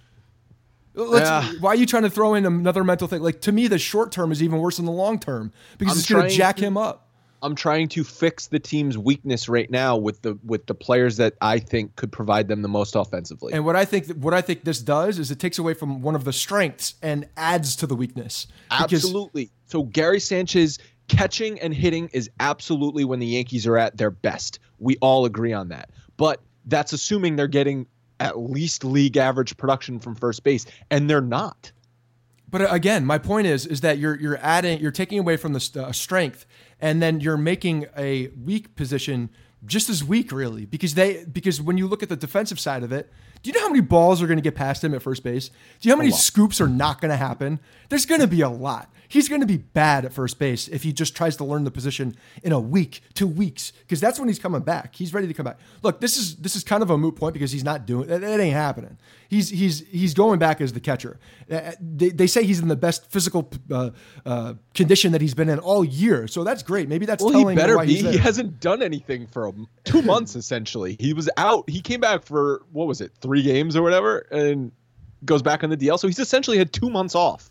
Let's, yeah. Why are you trying to throw in another mental thing? Like, to me, the short term is even worse than the long term because I'm it's going to jack him up. I'm trying to fix the team's weakness right now with the with the players that I think could provide them the most offensively. And what I think what I think this does is it takes away from one of the strengths and adds to the weakness. Absolutely. So Gary Sanchez catching and hitting is absolutely when the Yankees are at their best. We all agree on that. But that's assuming they're getting at least league average production from first base, and they're not. But again, my point is is that you're you're adding you're taking away from the uh, strength, and then you're making a weak position just as weak, really, because they because when you look at the defensive side of it, do you know how many balls are going to get past him at first base? Do you know how many scoops are not going to happen? There's going to be a lot. He's going to be bad at first base if he just tries to learn the position in a week, two weeks, because that's when he's coming back. He's ready to come back. Look, this is this is kind of a moot point because he's not doing it. It ain't happening. He's he's he's going back as the catcher. Uh, they, they say he's in the best physical uh, uh, condition that he's been in all year, so that's great. Maybe that's well, telling he better why be. He's there. He hasn't done anything for a, two months essentially. He was out. He came back for what was it, three games or whatever, and goes back on the D L. So he's essentially had two months off.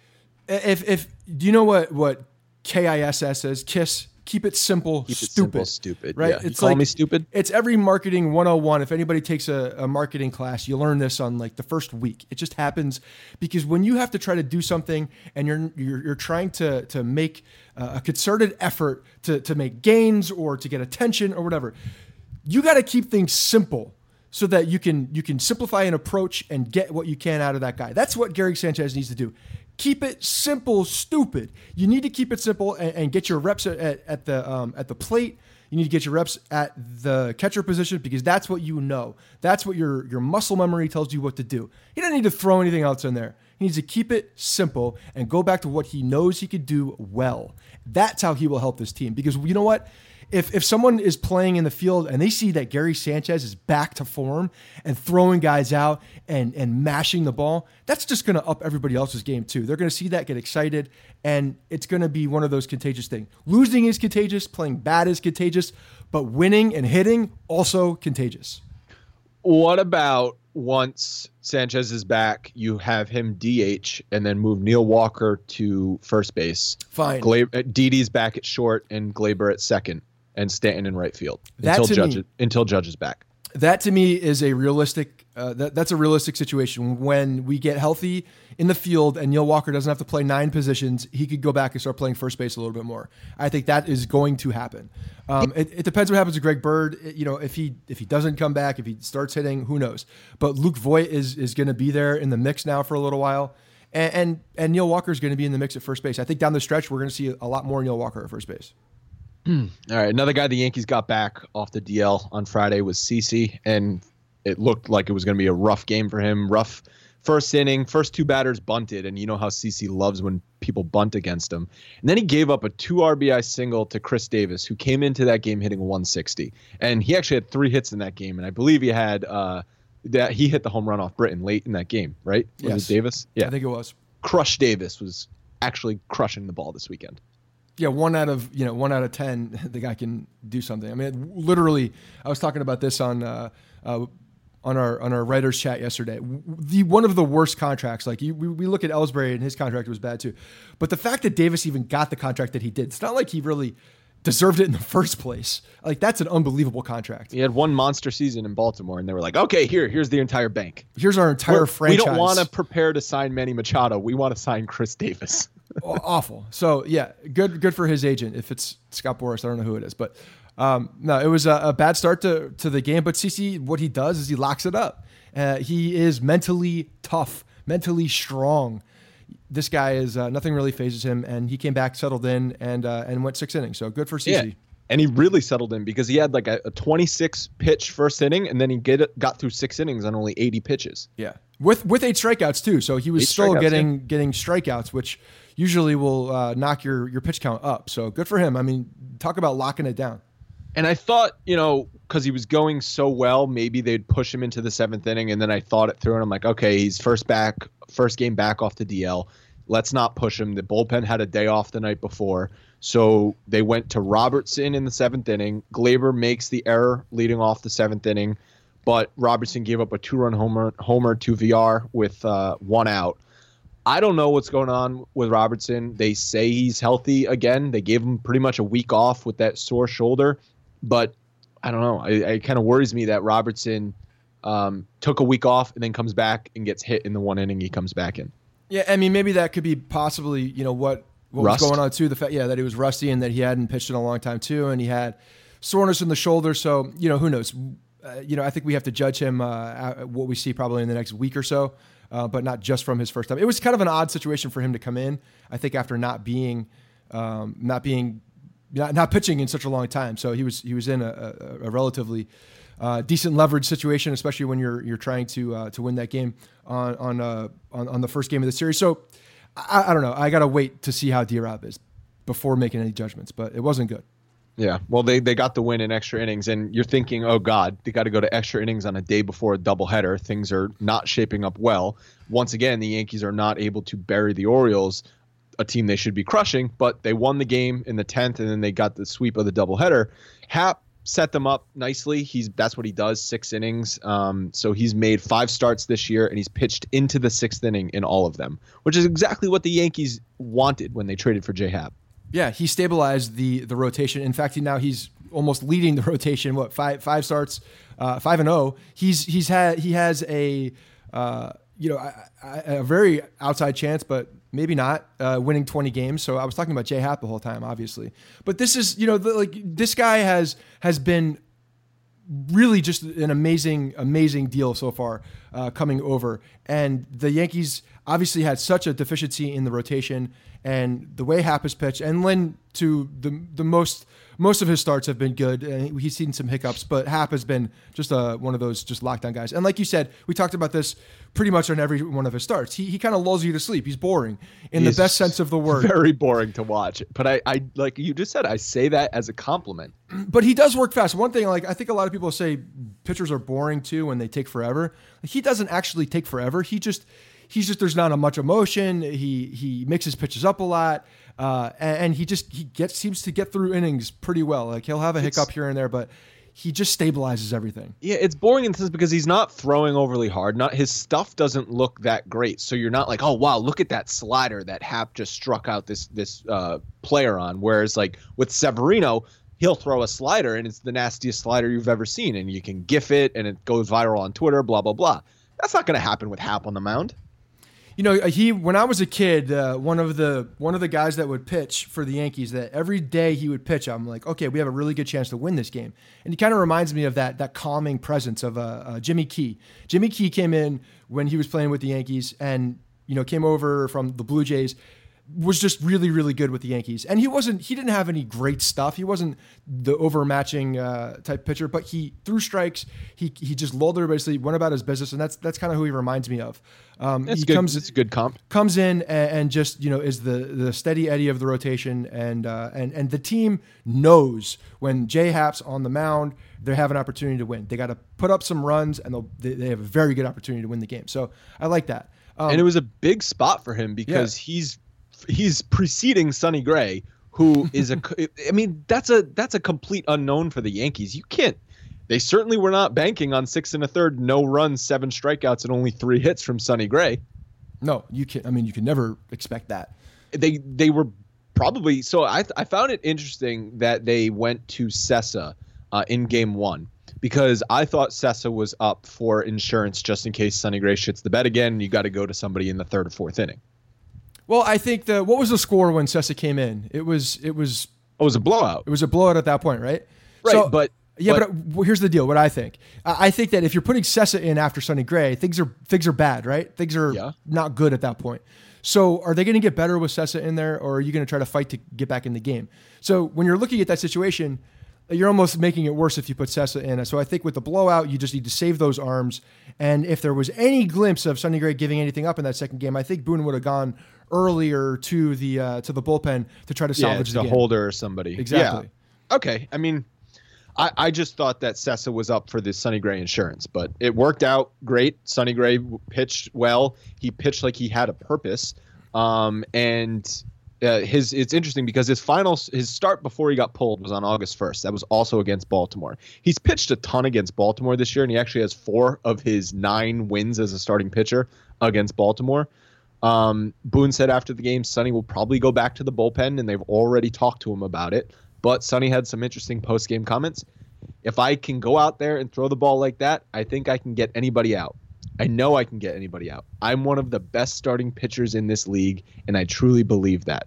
If if do you know what what K I S S is? KISS. Keep it simple, Keep it stupid. Simple, stupid. Right? Yeah. It's you call like, me stupid? It's every marketing one oh one. If anybody takes a, a marketing class, you learn this on like the first week. It just happens because when you have to try to do something and you're you're, you're trying to to make uh, a concerted effort to to make gains or to get attention or whatever, you got to keep things simple so that you can you can simplify an approach and get what you can out of that guy. That's what Gary Sanchez needs to do. Keep it simple, stupid. You need to keep it simple and, and get your reps at, at, at the um, at the plate. You need to get your reps at the catcher position because that's what you know. That's what your your muscle memory tells you what to do. He doesn't need to throw anything else in there. He needs to keep it simple and go back to what he knows he could do well. That's how he will help this team because you know what? If if someone is playing in the field and they see that Gary Sanchez is back to form and throwing guys out and, and mashing the ball, that's just going to up everybody else's game too. They're going to see that, get excited, and it's going to be one of those contagious things. Losing is contagious, playing bad is contagious, but winning and hitting also contagious. What about once Sanchez is back, you have him D H and then move Neil Walker to first base? Fine. Gla- Didi's back at short and Glaber at second. And Stanton in right field that until Judge me, until Judge is back. That to me is a realistic. Uh, that, that's a realistic situation when we get healthy in the field and Neil Walker doesn't have to play nine positions. He could go back and start playing first base a little bit more. I think that is going to happen. Um, it, it depends what happens to Greg Bird. It, you know, if he if he doesn't come back, if he starts hitting, who knows? But Luke Voit is is going to be there in the mix now for a little while, and and, and Neil Walker is going to be in the mix at first base. I think down the stretch we're going to see a lot more Neil Walker at first base. All right, another guy the Yankees got back off the D L on Friday was CeCe, and it looked like it was going to be a rough game for him. Rough first inning, first two batters bunted, and you know how CeCe loves when people bunt against him. And then he gave up a two R B I single to Chris Davis, who came into that game hitting one sixty, and he actually had three hits in that game, and I believe he had uh, that he hit the home run off Britton late in that game, right? Was yes. it Davis? Yeah, I think it was. Crush Davis was actually crushing the ball this weekend. Yeah, one out of you know one out of ten, the guy can do something. I mean, literally, I was talking about this on uh, uh, on our on our writers chat yesterday. The one of the worst contracts. Like you, we, we look at Ellsbury and his contract was bad too, but the fact that Davis even got the contract that he did, it's not like he really deserved it in the first place. Like that's an unbelievable contract. He had one monster season in Baltimore, and they were like, "Okay, here, here's the entire bank. Here's our entire We're, franchise. We don't want to prepare to sign Manny Machado. We want to sign Chris Davis." Awful. So yeah, good good for his agent. If it's Scott Boras, I don't know who it is, but um, no, it was a, a bad start to to the game. But CeCe, what he does is he locks it up. Uh, he is mentally tough, mentally strong. This guy is uh, nothing really phases him, and he came back, settled in, and uh, and went six innings. So good for CeCe. Yeah. And he really settled in because he had like a, a twenty-six pitch first inning, and then he get, got through six innings on only eighty pitches. Yeah, with with eight strikeouts too. So he was eight still getting yeah. getting strikeouts, which usually will uh, knock your your pitch count up. So good for him. I mean, talk about locking it down. And I thought, you know, because he was going so well, maybe they'd push him into the seventh inning. And then I thought it through, and I'm like, okay, he's first back, first game back off the D L. Let's not push him. The bullpen had a day off the night before. So they went to Robertson in the seventh inning. Gleyber makes the error leading off the seventh inning, but Robertson gave up a two-run homer, homer to V R with uh, one out. I don't know what's going on with Robertson. They say he's healthy again. They gave him pretty much a week off with that sore shoulder. But I don't know. It, it kind of worries me that Robertson um, took a week off and then comes back and gets hit in the one inning he comes back in. Yeah, I mean, maybe that could be possibly, you know, what, what was going on too. The fact, yeah, that he was rusty and that he hadn't pitched in a long time too, and he had soreness in the shoulder. So, you know, who knows? Uh, you know, I think we have to judge him uh, what we see probably in the next week or so, uh, but not just from his first time. It was kind of an odd situation for him to come in. I think after not being, um, not being. Not, not pitching in such a long time, so he was he was in a, a, a relatively uh, decent leverage situation, especially when you're you're trying to uh, to win that game on on, uh, on on the first game of the series. So I, I don't know. I gotta wait to see how D-Rob is before making any judgments, but it wasn't good. Yeah, well, they they got the win in extra innings, and you're thinking, oh God, they got to go to extra innings on a day before a doubleheader. Things are not shaping up well. Once again, the Yankees are not able to bury the Orioles, a team they should be crushing, but they won the game in the tenth, and then they got the sweep of the doubleheader. Happ set them up nicely. He's that's what he does, six innings. Um, so he's made five starts this year, and he's pitched into the sixth inning in all of them, which is exactly what the Yankees wanted when they traded for J Happ. Yeah, he stabilized the the rotation. In fact, he, now he's almost leading the rotation. What five five starts, uh, five and zero. He's he's had he has a uh, you know a, a very outside chance, but maybe not uh, winning twenty games. So I was talking about J Happ the whole time, obviously. But this is, you know, the, like this guy has has been really just an amazing, amazing deal so far uh, coming over. And the Yankees obviously had such a deficiency in the rotation, and the way Happ has pitched, and Lynn to the the most most of his starts have been good, and he's seen some hiccups, but Happ has been just a, one of those just lockdown guys. And like you said, we talked about this pretty much on every one of his starts. He he kind of lulls you to sleep. He's boring in He's the best sense of the word. Very boring to watch. But I, I like you just said, I say that as a compliment. But he does work fast. One thing, like I think a lot of people say pitchers are boring too when they take forever. He doesn't actually take forever. He just he's just there's not a much emotion. He he mixes pitches up a lot. Uh, and, and he just he gets seems to get through innings pretty well. Like he'll have a hiccup it's, here and there, but he just stabilizes everything. Yeah, it's boring in the sense because he's not throwing overly hard. Not his stuff doesn't look that great. So you're not like, oh wow, look at that slider that Happ just struck out this this uh, player on. Whereas like with Severino, he'll throw a slider and it's the nastiest slider you've ever seen, and you can GIF it and it goes viral on Twitter. Blah blah blah. That's not going to happen with Happ on the mound. You know, he when I was a kid, uh, one of the one of the guys that would pitch for the Yankees, that every day he would pitch, I'm like, okay, we have a really good chance to win this game. And he kind of reminds me of that that calming presence of uh, uh, Jimmy Key. Jimmy Key came in when he was playing with the Yankees, and you know came over from the Blue Jays. Was just really, really good with the Yankees. And he wasn't, he didn't have any great stuff. He wasn't the overmatching uh, type pitcher, but he threw strikes. He he just lulled everybody to sleep, went about his business. And that's that's kind of who he reminds me of. Um, that's he good. comes, That's a good comp. Comes in and, and just, you know, is the, the steady Eddie of the rotation. And, uh, and, and the team knows when J Happ's on the mound, they have an opportunity to win. They got to put up some runs, and they'll, they, they have a very good opportunity to win the game. So I like that. Um, and it was a big spot for him because yeah. he's, he's preceding Sonny Gray, who is a, I mean, that's a, that's a complete unknown for the Yankees. You can't, they certainly were not banking on six and a third, no runs, seven strikeouts, and only three hits from Sonny Gray. No, you can, I mean, you can never expect that. They, they were probably, so I, I found it interesting that they went to Sessa uh, in game one, because I thought Sessa was up for insurance just in case Sonny Gray shits the bed again. And you got to go to somebody in the third or fourth inning. Well, I think the what was the score when Sessa came in? It was it was oh, it was a blowout. It was a blowout at that point, right? Right, so, but yeah, but, but well, here's the deal. What I think, I think that if you're putting Sessa in after Sonny Gray, things are things are bad, right? Things are yeah. not good at that point. So, are they going to get better with Sessa in there, or are you going to try to fight to get back in the game? So, when you're looking at that situation, you're almost making it worse if you put Sessa in. So I think with the blowout, you just need to save those arms. And if there was any glimpse of Sonny Gray giving anything up in that second game, I think Boone would have gone earlier to the uh, to the bullpen to try to salvage yeah, the game. Holder or somebody. Exactly. Yeah. Okay. I mean, I, I just thought that Sessa was up for the Sonny Gray insurance, but it worked out great. Sonny Gray pitched well. He pitched like he had a purpose. Um, and uh, his it's interesting because his final his start before he got pulled was on August first. That was also against Baltimore. He's pitched a ton against Baltimore this year, and he actually has four of his nine wins as a starting pitcher against Baltimore. Um, Boone said after the game, Sonny will probably go back to the bullpen, and they've already talked to him about it. But Sonny had some interesting post-game comments. If I can go out there and throw the ball like that, I think I can get anybody out. I know I can get anybody out. I'm one of the best starting pitchers in this league, and I truly believe that.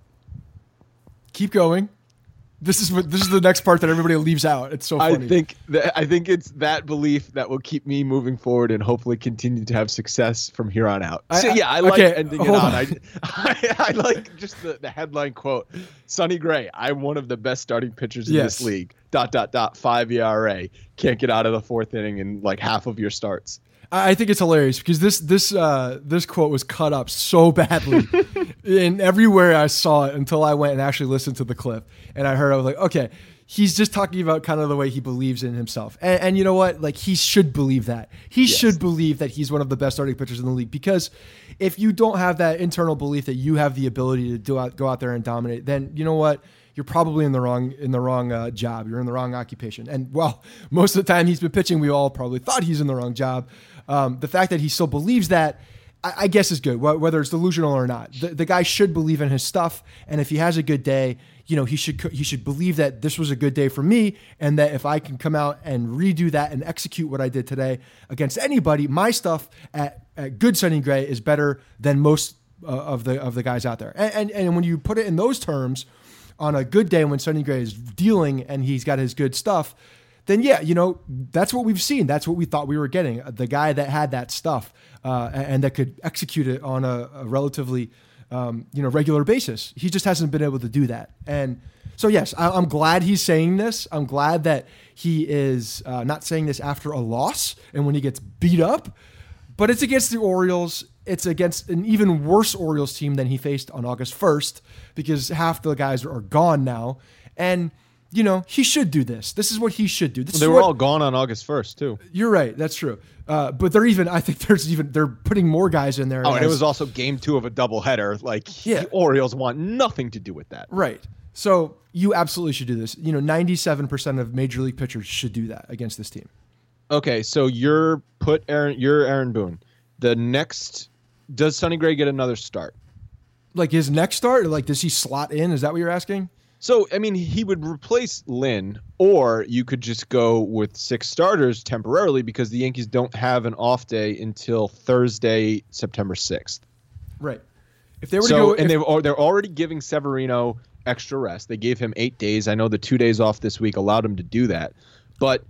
Keep going. This is what this is the next part that everybody leaves out. It's so funny. I think that I think it's that belief that will keep me moving forward and hopefully continue to have success from here on out. I, so yeah, I like okay, ending it hold on. on. I, I, I like just the, the headline quote: Sonny Gray, I'm one of the best starting pitchers in Yes. this league. Dot dot dot five E R A. Can't get out of the fourth inning in like half of your starts. I think it's hilarious because this this uh, this quote was cut up so badly, and everywhere I saw it until I went and actually listened to the clip, and I heard I was like, okay, he's just talking about kind of the way he believes in himself, and, and you know what, like he should believe that he Yes. should believe that he's one of the best starting pitchers in the league, because if you don't have that internal belief that you have the ability to do out, go out there and dominate, then you know what, you're probably in the wrong in the wrong uh, job. You're in the wrong occupation. And well, most of the time he's been pitching, we all probably thought he's in the wrong job. Um, the fact that he still believes that, I, I guess, is good, wh- whether it's delusional or not. The, the guy should believe in his stuff, and if he has a good day, you know, he should he should believe that this was a good day for me, and that if I can come out and redo that and execute what I did today against anybody, my stuff at, at good Sonny Gray is better than most uh, of the of the guys out there. And, and and when you put it in those terms, on a good day when Sonny Gray is dealing and he's got his good stuff, then yeah, you know, that's what we've seen. That's what we thought we were getting. The guy that had that stuff uh, and that could execute it on a, a relatively, um, you know, regular basis. He just hasn't been able to do that. And so, yes, I, I'm glad he's saying this. I'm glad that he is uh, not saying this after a loss and when he gets beat up, but it's against the Orioles. It's against an even worse Orioles team than he faced on August first, because half the guys are gone now. And, you know, he should do this. This is what he should do. This They is were what, all gone on August first, too. You're right. That's true. Uh, but they're even, I think there's even, they're putting more guys in there. Oh, and as, it was also game two of a doubleheader. Like, Yeah. the Orioles want nothing to do with that. Right. So you absolutely should do this. You know, ninety-seven percent of major league pitchers should do that against this team. Okay, so you're put Aaron, you're Aaron Boone. The next, does Sonny Gray get another start? Like his next start, like does he slot in? Is that what you're asking? So, I mean, he would replace Lynn, or you could just go with six starters temporarily because the Yankees don't have an off day until Thursday, September sixth. Right. If they were So, to go, and if, they've they're already giving Severino extra rest. They gave him eight days. I know the two days off this week allowed him to do that, but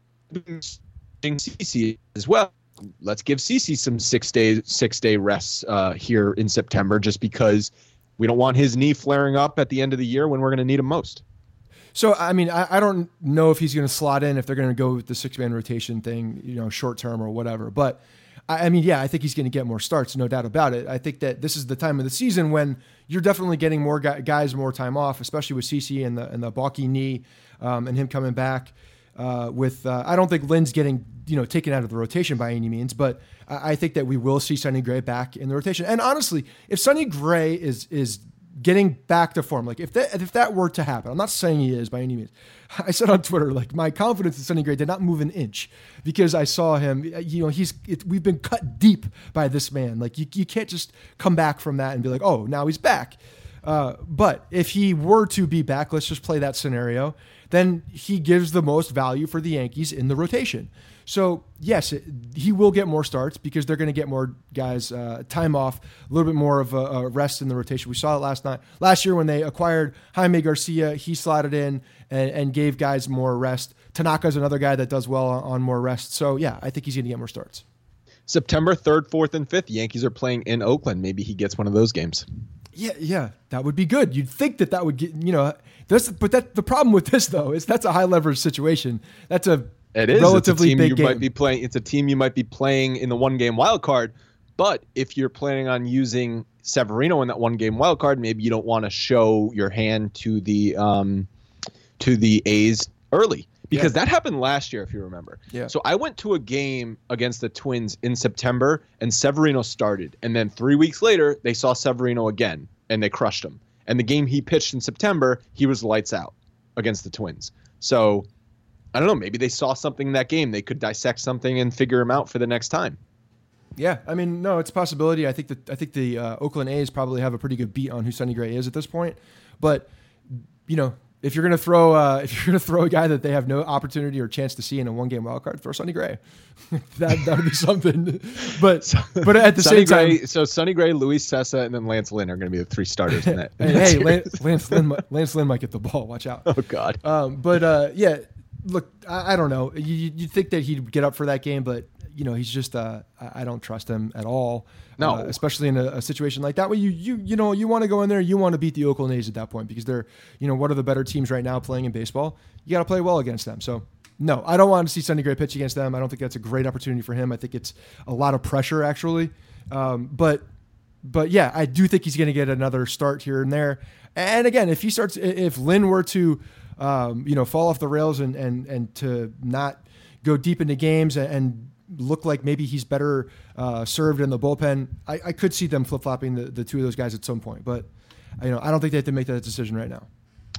CeCe as well. Let's give CeCe some six day six day rests uh, here in September, just because we don't want his knee flaring up at the end of the year when we're going to need him most. So, I mean, I, I don't know if he's going to slot in, if they're going to go with the six-man rotation thing, you know, short-term or whatever. But, I, I mean, yeah, I think he's going to get more starts, no doubt about it. I think that this is the time of the season when you're definitely getting more guys more time off, especially with CeCe and the, and the balky knee um, and him coming back. Uh, with uh, I don't think Lynn's getting, you know, taken out of the rotation by any means, but I, I think that we will see Sonny Gray back in the rotation. And honestly, if Sonny Gray is is getting back to form, like if that if that were to happen, I'm not saying he is by any means. I said on Twitter, like my confidence in Sonny Gray did not move an inch because I saw him. You know, he's it, we've been cut deep by this man. Like you you can't just come back from that and be like, oh, now he's back. Uh, but if he were to be back, let's just play that scenario, then he gives the most value for the Yankees in the rotation. So, yes, it, he will get more starts because they're going to get more guys uh, time off, a little bit more of a, a rest in the rotation. We saw it last night. Last year when they acquired Jaime Garcia, he slotted in and, and gave guys more rest. Tanaka's another guy that does well on, on more rest. So, yeah, I think he's going to get more starts. September third, fourth, and fifth, Yankees are playing in Oakland. Maybe he gets one of those games. Yeah, yeah, that would be good. You'd think that that would get, you know, this, but that the problem with this though is that's a high leverage situation. That's a it is relatively it's a team big you game. might be playing. It's a team you might be playing in the one game wild card. But if you're planning on using Severino in that one game wild card, maybe you don't want to show your hand to the um, to the A's early. Because yeah. that happened last year, if you remember. Yeah. So I went to a game against the Twins in September, and Severino started. And then three weeks later, they saw Severino again, and they crushed him. And the game he pitched in September, he was lights out against the Twins. So I don't know. Maybe they saw something in that game. They could dissect something and figure him out for the next time. Yeah, I mean, no, it's a possibility. I think that I think the uh, Oakland A's probably have a pretty good beat on who Sonny Gray is at this point. But you know. If you're gonna throw, uh, if you're gonna throw a guy that they have no opportunity or chance to see in a one-game wild card, throw Sonny Gray. that that would be something. But but at the Sonny same time, Gray, so Sonny Gray, Luis Sessa, and then Lance Lynn are going to be the three starters in that. hey, hey Lance, Lance Lynn, Lance Lynn might get the ball. Watch out. Oh God. Um, but uh, yeah, look, I, I don't know. You you think that he'd get up for that game, but you know he's just uh, I, I don't trust him at all. No, uh, especially in a, a situation like that where you you you know you want to go in there, you want to beat the Oakland A's at that point because they're you know one of the better teams right now playing in baseball. You got to play well against them. So no, I don't want to see Sonny Gray pitch against them. I don't think that's a great opportunity for him. I think it's a lot of pressure actually. Um, but but yeah, I do think he's going to get another start here and there. And again, if he starts, if Lynn were to um, you know fall off the rails and and and to not go deep into games and, and look like maybe he's better uh, served in the bullpen, I, I could see them flip-flopping the, the two of those guys at some point. But you know, I don't think they have to make that decision right now.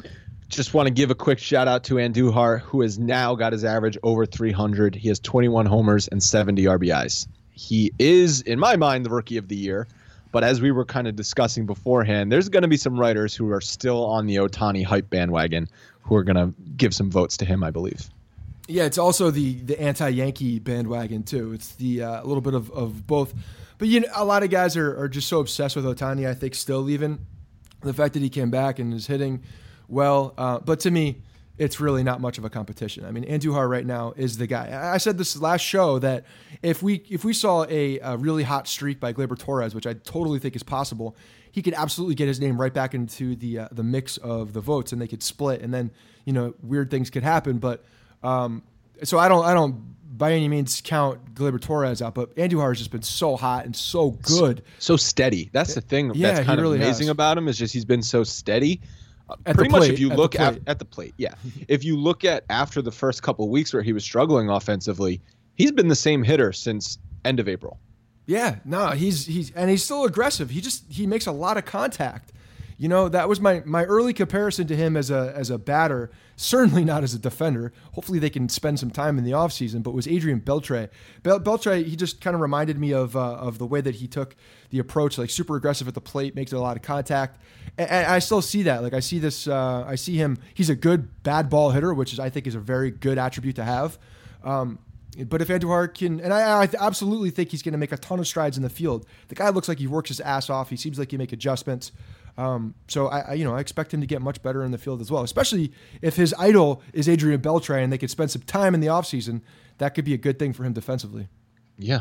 Just want to give a quick shout out to Andujar, who has now got his average over three hundred. He has twenty-one homers and seventy R B Is. He is, in my mind, the rookie of the year. But as we were kind of discussing beforehand, there's going to be some writers who are still on the Ohtani hype bandwagon who are going to give some votes to him, I believe. Yeah, it's also the the anti-Yankee bandwagon too. It's the uh, a little bit of, of both. But you know, a lot of guys are, are just so obsessed with Ohtani. I think still even the fact that he came back and is hitting well. Uh, but to me, it's really not much of a competition. I mean, Andujar right now is the guy. I said this last show that if we if we saw a, a really hot streak by Gleyber Torres, which I totally think is possible, he could absolutely get his name right back into the uh, the mix of the votes, and they could split, and then you know weird things could happen. But Um, so I don't, I don't by any means count Gleyber Torres out, but Andujar has just been so hot and so good, so, so steady. That's the thing yeah, that's kind of really amazing has. about him is just he's been so steady. Uh, at pretty the plate, much, if you at look the at, at the plate, yeah. If you look at after the first couple of weeks where he was struggling offensively, he's been the same hitter since end of April. Yeah, no, he's he's and he's still aggressive. He just he makes a lot of contact. You know, that was my my early comparison to him as a as a batter, certainly not as a defender. Hopefully they can spend some time in the offseason, but was Adrian Beltre. Bel- Beltre, he just kind of reminded me of uh, of the way that he took the approach, like super aggressive at the plate, makes a lot of contact. And, and I still see that. Like I see this, uh, I see him, he's a good bad ball hitter, which is I think is a very good attribute to have. Um, But if Andujar can, and I, I absolutely think he's going to make a ton of strides in the field. The guy looks like he works his ass off. He seems like he make adjustments. Um, so I, I, you know, I expect him to get much better in the field as well, especially if his idol is Adrian Beltre and they could spend some time in the offseason. That could be a good thing for him defensively. Yeah.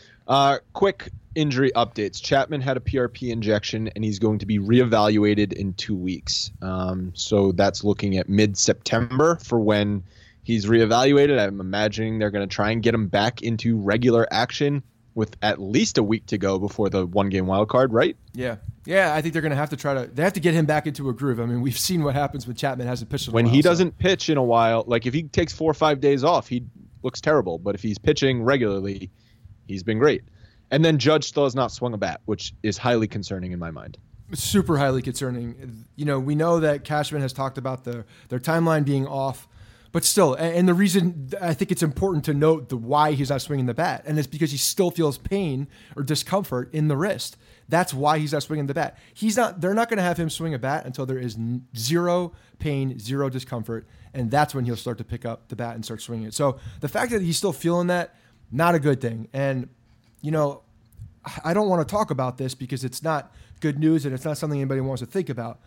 Uh, quick injury updates. Chapman had a P R P injection and he's going to be reevaluated in two weeks. Um, so that's looking at mid-September for when he's reevaluated. I'm imagining they're going to try and get him back into regular action with at least a week to go before the one-game wild card, right? Yeah. Yeah, I think they're going to have to try to – they have to get him back into a groove. I mean, we've seen what happens when Chapman hasn't pitched in a When while, he so. doesn't pitch in a while, like if he takes four or five days off, he looks terrible. But if he's pitching regularly, he's been great. And then Judge still has not swung a bat, which is highly concerning in my mind. Super highly concerning. You know, we know that Cashman has talked about the, their timeline being off. But still, and the reason I think it's important to note the why he's not swinging the bat, and it's because he still feels pain or discomfort in the wrist. That's why he's not swinging the bat. He's not. They're not going to have him swing a bat until there is zero pain, zero discomfort, and that's when he'll start to pick up the bat and start swinging it. So the fact that he's still feeling that, not a good thing. And you know, I don't want to talk about this because it's not good news and it's not something anybody wants to think about.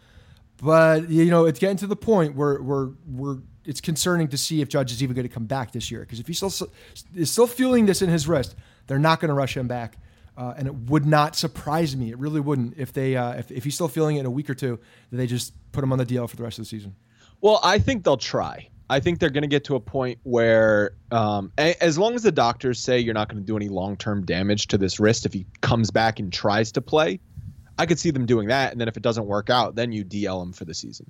But you know, it's getting to the point where we're we're. It's concerning to see if Judge is even going to come back this year. Because if he still is still feeling this in his wrist, they're not going to rush him back. Uh, and it would not surprise me. It really wouldn't if they uh, if if he's still feeling it in a week or two, that they just put him on the D L for the rest of the season. Well, I think they'll try. I think they're going to get to a point where, um, a, as long as the doctors say you're not going to do any long-term damage to this wrist if he comes back and tries to play, I could see them doing that. And then if it doesn't work out, then you D L him for the season.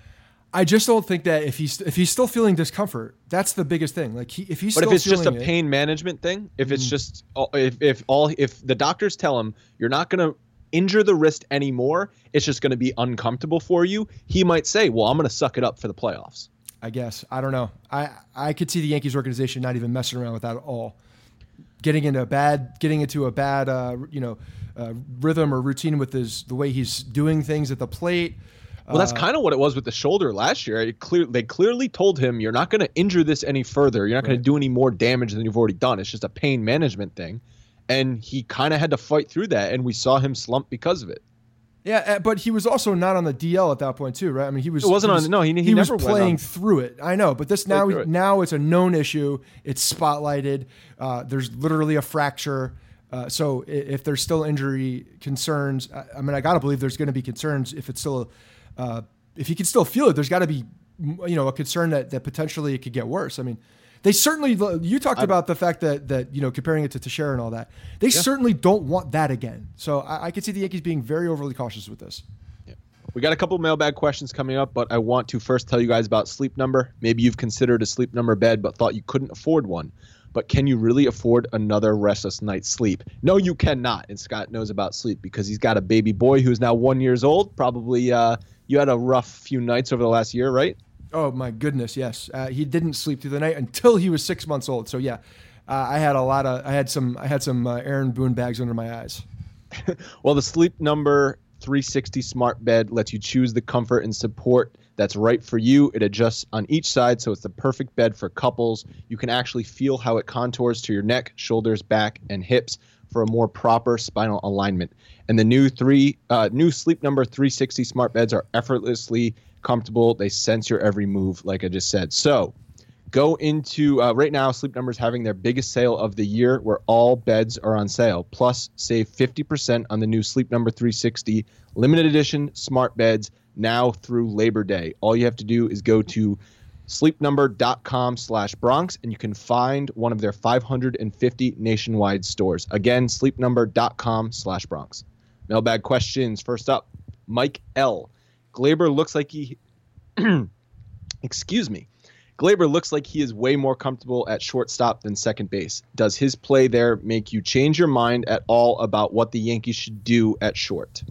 I just don't think that if he's if he's still feeling discomfort, that's the biggest thing. Like he, if he's but still if it's just a it, pain management thing, if it's mm. just if if all if the doctors tell him you're not going to injure the wrist anymore, it's just going to be uncomfortable for you, he might say, well, I'm going to suck it up for the playoffs. I guess. I don't know. I, I could see the Yankees organization not even messing around with that at all. Getting into a bad, getting into a bad, uh, you know, uh, rhythm or routine with his the way he's doing things at the plate. Well, that's uh, kind of what it was with the shoulder last year. It clear they clearly told him you're not going to injure this any further. You're not going right. to do any more damage than you've already done. It's just a pain management thing, and he kind of had to fight through that, and we saw him slump because of it. Yeah, but he was also not on the D L at that point too, right? I mean, he was. It wasn't he was, on. No, he, he, he never was playing went on. through it. I know, but this now it. now it's a known issue. It's spotlighted. Uh, there's literally a fracture. Uh, so if there's still injury concerns, I, I mean, I gotta believe there's going to be concerns if it's still, uh, if he can still feel it. There's got to be, you know, a concern that that potentially it could get worse. I mean. They certainly, you talked I'm, about the fact that, that, you know, comparing it to Teixeira and all that. They yeah. certainly don't want that again. So I, I could see the Yankees being very overly cautious with this. Yeah. We got a couple mailbag questions coming up, but I want to first tell you guys about Sleep Number. Maybe you've considered a Sleep Number bed, but thought you couldn't afford one. But can you really afford another restless night's sleep? No, you cannot. And Scott knows about sleep because he's got a baby boy who's now one years old. Probably uh, you had a rough few nights over the last year, right? Oh my goodness, yes. Uh, he didn't sleep through the night until he was six months old. So yeah, uh, I had a lot of, I had some, I had some uh, Aaron Boone bags under my eyes. Well, the Sleep Number three sixty smart bed lets you choose the comfort and support that's right for you. It adjusts on each side, so it's the perfect bed for couples. You can actually feel how it contours to your neck, shoulders, back, and hips for a more proper spinal alignment. And the new three, uh, new Sleep Number three sixty smart beds are effortlessly comfortable. They sense your every move, like I just said. So go into uh, right now, Sleep Number is having their biggest sale of the year where all beds are on sale. Plus, save fifty percent on the new Sleep Number three sixty limited edition smart beds now through Labor Day. All you have to do is go to sleepnumber.com slash Bronx and you can find one of their five hundred fifty nationwide stores. Again, sleepnumber.com slash Bronx. Mailbag questions. First up, Mike L. Gleyber looks like he, excuse me, Gleyber looks like he is way more comfortable at shortstop than second base. Does his play there make you change your mind at all about what the Yankees should do at short?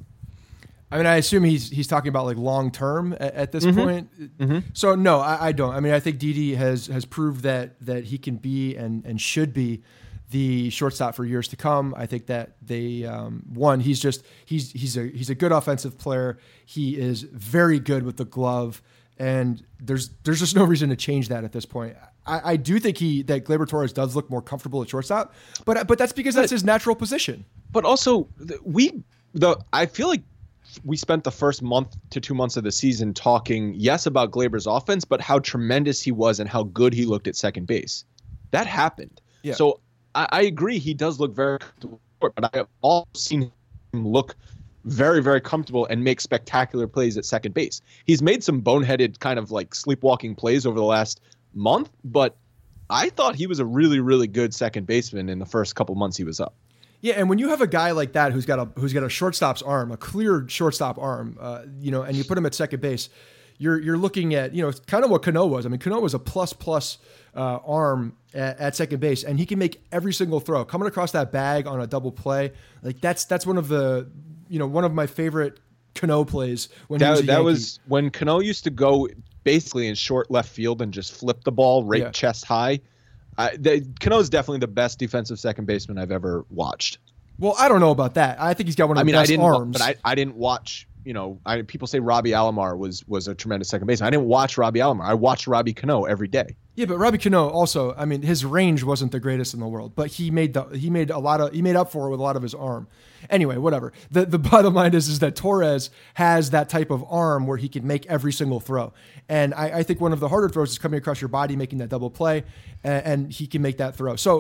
I mean, I assume he's he's talking about like long term at, at this mm-hmm. point. Mm-hmm. So no, I, I don't. I mean, I think Didi has has proved that that he can be and and should be the shortstop for years to come. I think that they um, one, he's just he's he's a he's a good offensive player. He is very good with the glove, and there's there's just no reason to change that at this point. I, I do think he that Gleyber Torres does look more comfortable at shortstop, but but that's because that's his natural position. But also, we the I feel like we spent the first month to two months of the season talking yes about Gleyber's offense, but how tremendous he was and how good he looked at second base. That happened. Yeah. So. I, I agree he does look very comfortable, but I have also seen him look very, very comfortable and make spectacular plays at second base. He's made some boneheaded kind of like sleepwalking plays over the last month, but I thought he was a really, really good second baseman in the first couple months he was up. Yeah, and when you have a guy like that who's got a who's got a shortstop's arm, a clear shortstop arm, uh, you know, and you put him at second base, you're you're looking at, you know, kind of what Cano was. I mean, Cano was a plus plus uh, arm at, at second base, and he can make every single throw coming across that bag on a double play. Like that's that's one of the, you know, one of my favorite Cano plays when that, he was a that Yankee. was when Cano used to go basically in short left field and just flip the ball right yeah. chest high. Uh, Cano is definitely the best defensive second baseman I've ever watched. Well, I don't know about that. I think he's got one of the I mean, best I didn't, arms. but I, I didn't watch. You know, I, people say Robbie Alomar was was a tremendous second baseman. I didn't watch Robbie Alomar. I watched Robbie Cano every day. Yeah, but Robbie Cano also, I mean, his range wasn't the greatest in the world, but he made the he made a lot of he made up for it with a lot of his arm. Anyway, whatever. The the bottom line is is that Torres has that type of arm where he can make every single throw. And I, I think one of the harder throws is coming across your body, making that double play, and, and he can make that throw. So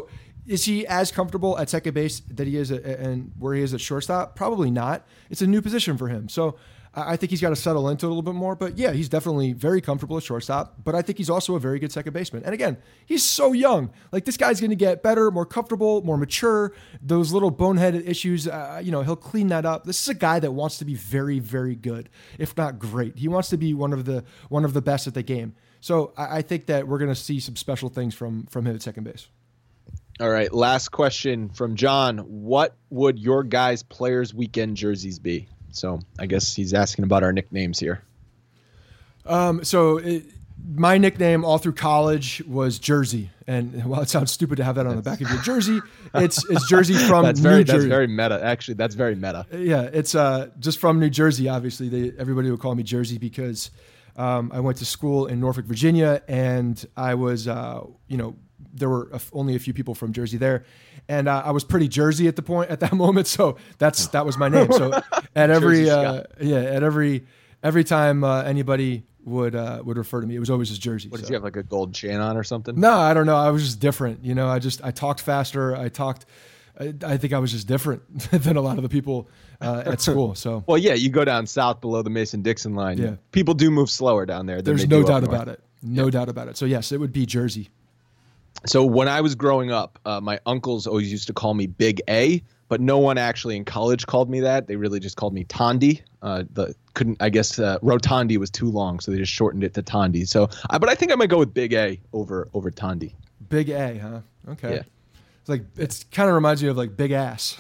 is he as comfortable at second base that he is at, and where he is at shortstop? Probably not. It's a new position for him. So I think he's got to settle into it a little bit more. But yeah, he's definitely very comfortable at shortstop. But I think he's also a very good second baseman. And again, he's so young. Like, this guy's going to get better, more comfortable, more mature. Those little boneheaded issues, uh, you know, he'll clean that up. This is a guy that wants to be very, very good, if not great. He wants to be one of the one of the best at the game. So I, I think that we're going to see some special things from from him at second base. All right, last question from John. What would your guys' players' weekend jerseys be? So I guess he's asking about our nicknames here. Um, so it, my nickname all through college was Jersey, and while it sounds stupid to have that on the back of your jersey, it's it's Jersey from that's New very, Jersey. That's very meta. Actually, that's very meta. Yeah, it's uh, just from New Jersey. Obviously, they, everybody would call me Jersey because um, I went to school in Norfolk, Virginia, and I was, uh, you know, there were a, only a few people from Jersey there, and uh, I was pretty Jersey at the point at that moment. So that's that was my name. So at every uh, yeah, at every every time uh, anybody would uh, would refer to me, it was always as Jersey. What, so. Did you have like a gold chain on or something? No, I don't know. I was just different. You know, I just I talked faster. I talked. I, I think I was just different than a lot of the people uh, at school. So well, yeah, you go down south below the Mason-Dixon line. Yeah. People do move slower down there. There's they no do doubt up about north. it. No Yeah. doubt about it. So yes, it would be Jersey. So when I was growing up, uh, my uncles always used to call me Big A, but no one actually in college called me that. They really just called me Tondi. Uh, the couldn't I guess uh, Rotondi was too long, so they just shortened it to Tondi. So, I, but I think I might go with Big A over over Tondi. Big A, huh? Okay. Yeah. It's like it's kind of reminds you of like Big Ass.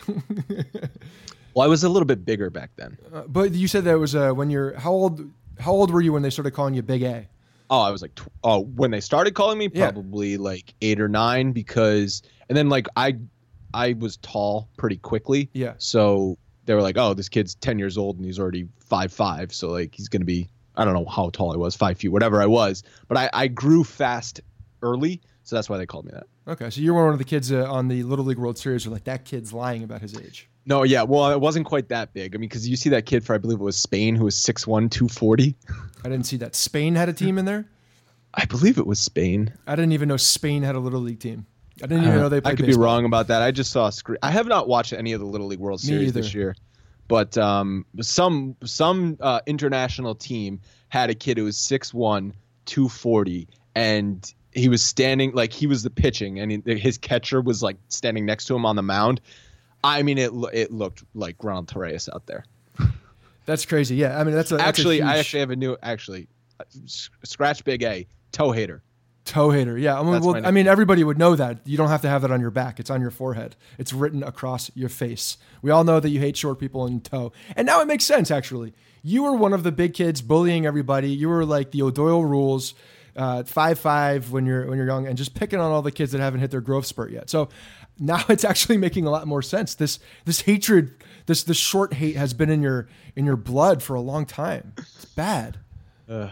Well, I was a little bit bigger back then. uh, but you said that was uh, when you're how old? How old were you when they started calling you Big A? Oh, I was like, tw- oh, when they started calling me, Yeah. probably like eight or nine, because, and then like I, I was tall pretty quickly. Yeah. So they were like, oh, this kid's ten years old and he's already five five, so like he's gonna be, I don't know how tall I was, five feet, whatever I was, but I, I grew fast early, so that's why they called me that. Okay, so you were one of the kids uh, on the Little League World Series where like that kid's lying about his age. No, yeah, well, it wasn't quite that big. I mean, because you see that kid for, I believe it was Spain, who was six one, two forty. I didn't see that. Spain had a team in there? I believe it was Spain. I didn't even know Spain had a Little League team. I didn't even Uh, know they played I could baseball. be wrong about that. I just saw a screen. I have not watched any of the Little League World Me Series this either. year, but um, some some uh, international team had a kid who was six one, two forty, and he was standing like he was the pitching, and he, his catcher was like standing next to him on the mound. I mean, it lo- it looked like Ronald Torres out there. That's crazy. Yeah, I mean that's a that's a Actually, I huge actually have a new actually uh, s- scratch Big A toe hater. toe hater. Yeah, I mean, That's well, my I nickname. mean everybody would know that. You don't have to have that on your back. It's on your forehead. It's written across your face. We all know that you hate short people in toe, and now it makes sense. Actually, you were one of the big kids bullying everybody. You were like the O'Doyle rules. Uh, five five when you're when you're young, and just picking on all the kids that haven't hit their growth spurt yet. So now it's actually making a lot more sense. This this hatred, this this short hate has been in your in your blood for a long time. It's bad. Ugh.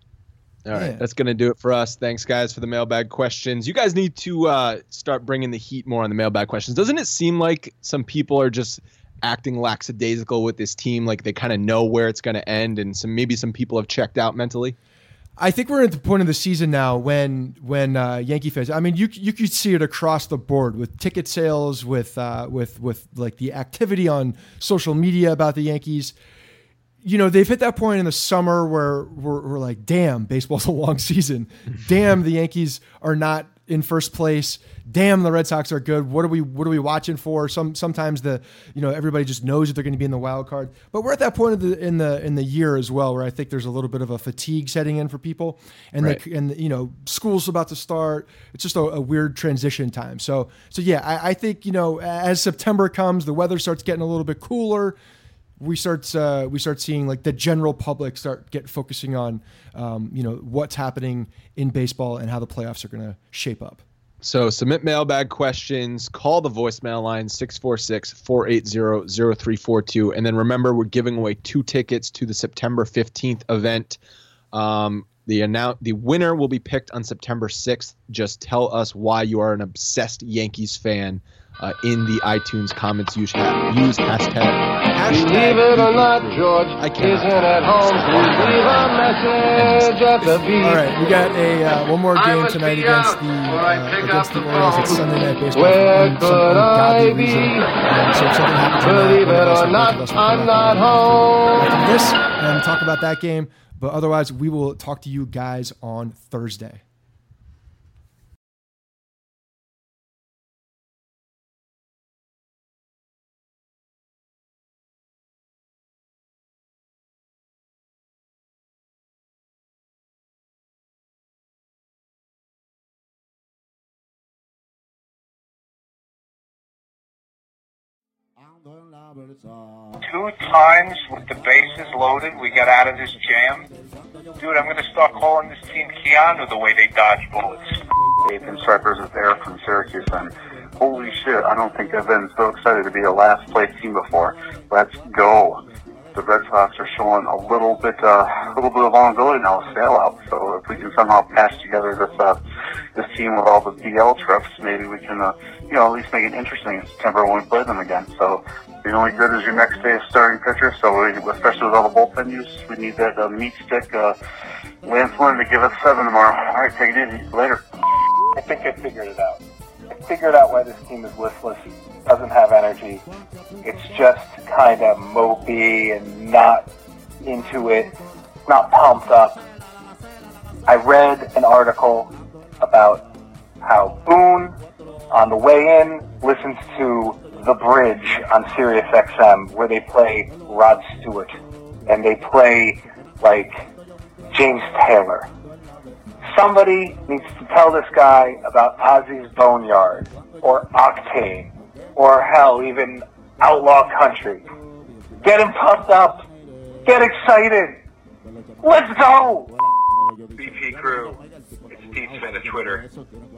All right, Yeah. that's going to do it for us. Thanks, guys, for the mailbag questions. You guys need to uh, start bringing the heat more on the mailbag questions. Doesn't it seem like some people are just acting lackadaisical with this team, like they kind of know where it's going to end, and some maybe some people have checked out mentally? I think we're at the point of the season now when when uh, Yankee fans. I mean, you you could see it across the board with ticket sales, with uh, with with like the activity on social media about the Yankees. You know, they've hit that point in the summer where we're, we're like, damn, baseball's a long season. Damn, the Yankees are not in first place. Damn, the Red Sox are good. What are we what are we watching for? Some sometimes the you know everybody just knows that they're going to be in the wild card. But we're at that point of the, in the in the year as well where I think there's a little bit of a fatigue setting in for people, and Right. the, and you know school's about to start. It's just a, a weird transition time. So so yeah, I, I think you know as September comes, the weather starts getting a little bit cooler. We start uh, we start seeing like the general public start get focusing on um, you know what's happening in baseball and how the playoffs are going to shape up. So submit mailbag questions, call the voicemail line six four six, four eight zero, zero three four two. And then remember, we're giving away two tickets to the September fifteenth event. Um, The annou- the winner will be picked on September sixth. Just tell us why you are an obsessed Yankees fan. Uh, in the iTunes comments, use, ha- use hashtag, hashtag Believe it or not, George I cannot isn't at home. Please leave a message at the beat. All right, we got a uh, one more I game must tonight be against out, the or I uh, pick against up the the Orioles. It's phone. Sunday night baseball. Where for some could ungodly I be? reason. Um, so if something happens, Believe tonight, it or one of not, us will I'm come not back home. after this and talk about that game. But otherwise, we will talk to you guys on Thursday. Two times with the bases loaded, we got out of this jam. Dude, I'm going to start calling this team Keanu the way they dodge bullets. Nathan Stripers is there from Syracuse, and holy shit, I don't think I've been so excited to be a last place team before. Let's go. The Red Sox are showing a little bit, uh, a little bit of vulnerability now with Sale So if we can somehow patch together this, uh, this team with all the D L trips, maybe we can, uh, you know, at least make it interesting in September when we play them again. So the only good is your next day of starting pitcher. So we, especially with all the bullpen use, we need that uh, meat stick, uh, Lance Lynn to give us seven tomorrow. All right, take it easy. Later. I think I figured it out. I figured out why this team is listless, doesn't have energy. It's just kind of mopey and not into it, not pumped up. I read an article about how Boone, on the way in, listens to The Bridge on Sirius X M, where they play Rod Stewart, and they play, like, James Taylor. Somebody needs to tell this guy about Ozzy's Boneyard, or Octane, or hell, even Outlaw Country. Get him pumped up. Get excited. Let's go! B P Crew, it's Steve Smith at Twitter.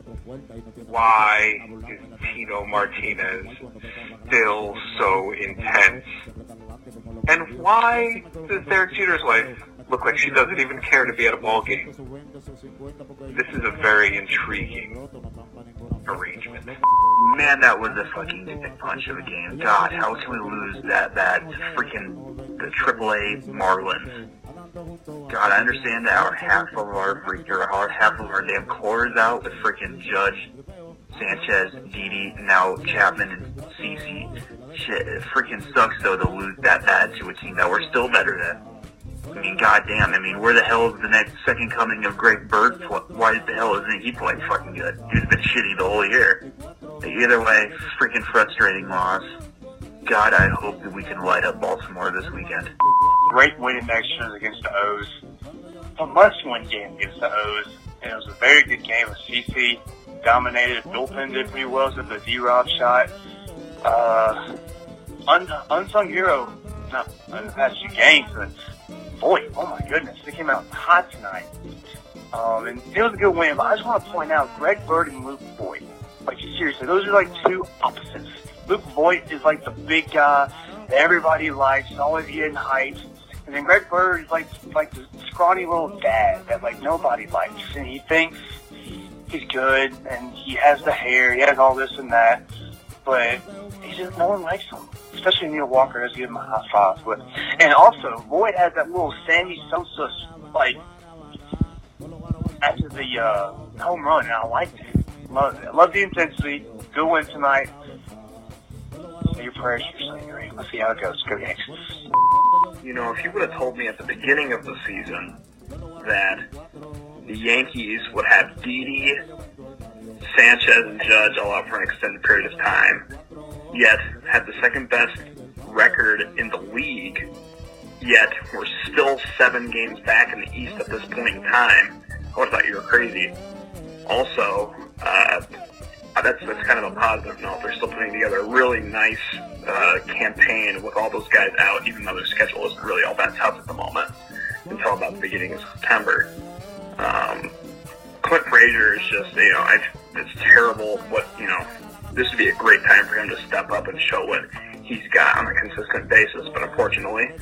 Why is Tino Martinez still so intense? And why does Derek Jeter's wife look like she doesn't even care to be at a ball game? This is a very intriguing arrangement. Man, that was a fucking dick punch of a game. God, how can we lose that bad? Freaking the triple A Marlins. God, I understand that our half of our freaking, our half of our damn core is out with freaking Judge, Sanchez, Didi, now Chapman and CeCe. Shit, it freaking sucks though to lose that bad to a team that we're still better than. I mean, goddamn. I mean, where the hell is the next second coming of Greg Bird? Why the hell isn't he playing fucking good? He's been shitty the whole year. Either way, freaking frustrating loss. God, I hope that we can light up Baltimore this weekend. Great win next year against the O's. A must-win game against the O's. And it was a very good game with CeCe. Dominated. Bullpen did pretty well with the D-Rob shot. Uh, un- unsung hero. No, in the past few games. But boy, oh my goodness, they came out hot tonight. Um, and it was a good win, but I just want to point out Greg Bird and Luke Voit. Like, seriously, those are like two opposites. Luke Voit is like the big guy that everybody likes, always getting hyped. And then Greg Bird is like like the scrawny little dad that like nobody likes. And he thinks he's good, and he has the hair, he has all this and that. But he just, no one likes him. Especially Neil Walker has given him a hot five. But, and also, Voit has that little Sammy Sosa, like, after the uh, home run, and I liked it. Love it. Love the intensity. Good win tonight. Say your prayers for Sunday Green. Let's see how it goes. Go Yanks. You know, if you would have told me at the beginning of the season that the Yankees would have Didi, Sanchez, and Judge all out for an extended period of time, yet had the second best record in the league, yet we're still seven games back in the East at this point in time, I would have thought you were crazy. Also, uh, that's that's kind of a positive note. They're still putting together a really nice uh, campaign with all those guys out, even though their schedule isn't really all that tough at the moment until about the beginning of September. Um, Clint Frazier is just, you know, I've, it's terrible what, you know, this would be a great time for him to step up and show what he's got on a consistent basis, but unfortunately,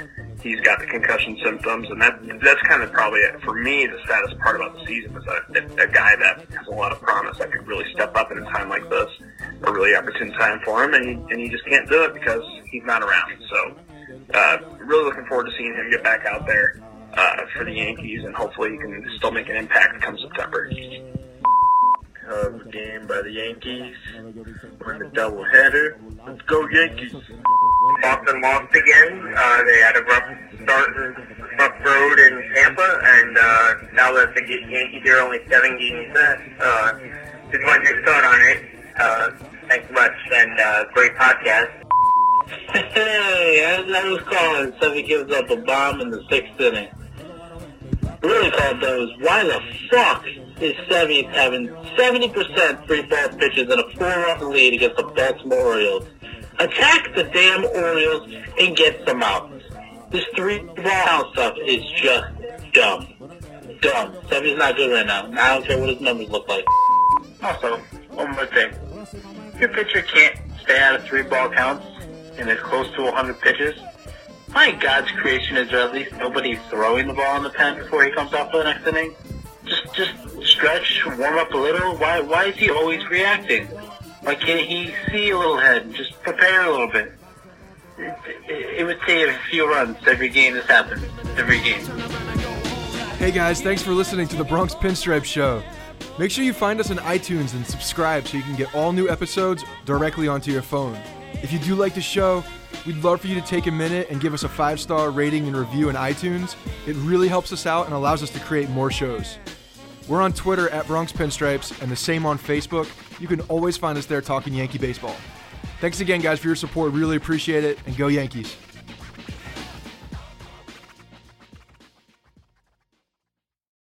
he's got the concussion symptoms, and that that's kind of probably, for me, the saddest part about the season is a, a guy that has a lot of promise that could really step up in a time like this, a really opportune time for him, and he, and he just can't do it because he's not around. So uh, really looking forward to seeing him get back out there uh, for the Yankees, and hopefully he can still make an impact come September. Uh, game by the Yankees. We're in the doubleheader. Let's go Yankees. Boston lost again. Uh, they had a rough start, rough road in Tampa, and uh, now that the Yankees are only seven games in, uh, just wanted your thought on it. Uh, thanks much, and uh, great podcast. Hey, as I was calling, Sevy gives up a bomb in the sixth inning. Really called those. Why the fuck is Sevy having seventy percent free ball pitches and a four-run lead against the Baltimore Orioles? Attack the damn Orioles and get some outs. This three-ball stuff is just dumb. Dumb. Sevy's not good right now. I don't care what his numbers look like. Also, one more thing. If your pitcher can't stay out of three-ball counts and is close to one hundred pitches, my God's creation is there at least nobody throwing the ball in the pen before he comes off for the next inning? Just just stretch, warm up a little. Why why is he always reacting? Why can't he see a little ahead and just prepare a little bit? It, it, it would save a few runs every game this happens. Every game. Hey guys, thanks for listening to the Bronx Pinstripe Show. Make sure you find us on iTunes and subscribe so you can get all new episodes directly onto your phone. If you do like the show, we'd love for you to take a minute and give us a five-star rating and review in iTunes. It really helps us out and allows us to create more shows. We're on Twitter at Bronx Pinstripes and the same on Facebook. You can always find us there talking Yankee baseball. Thanks again, guys, for your support. Really appreciate it, and go Yankees.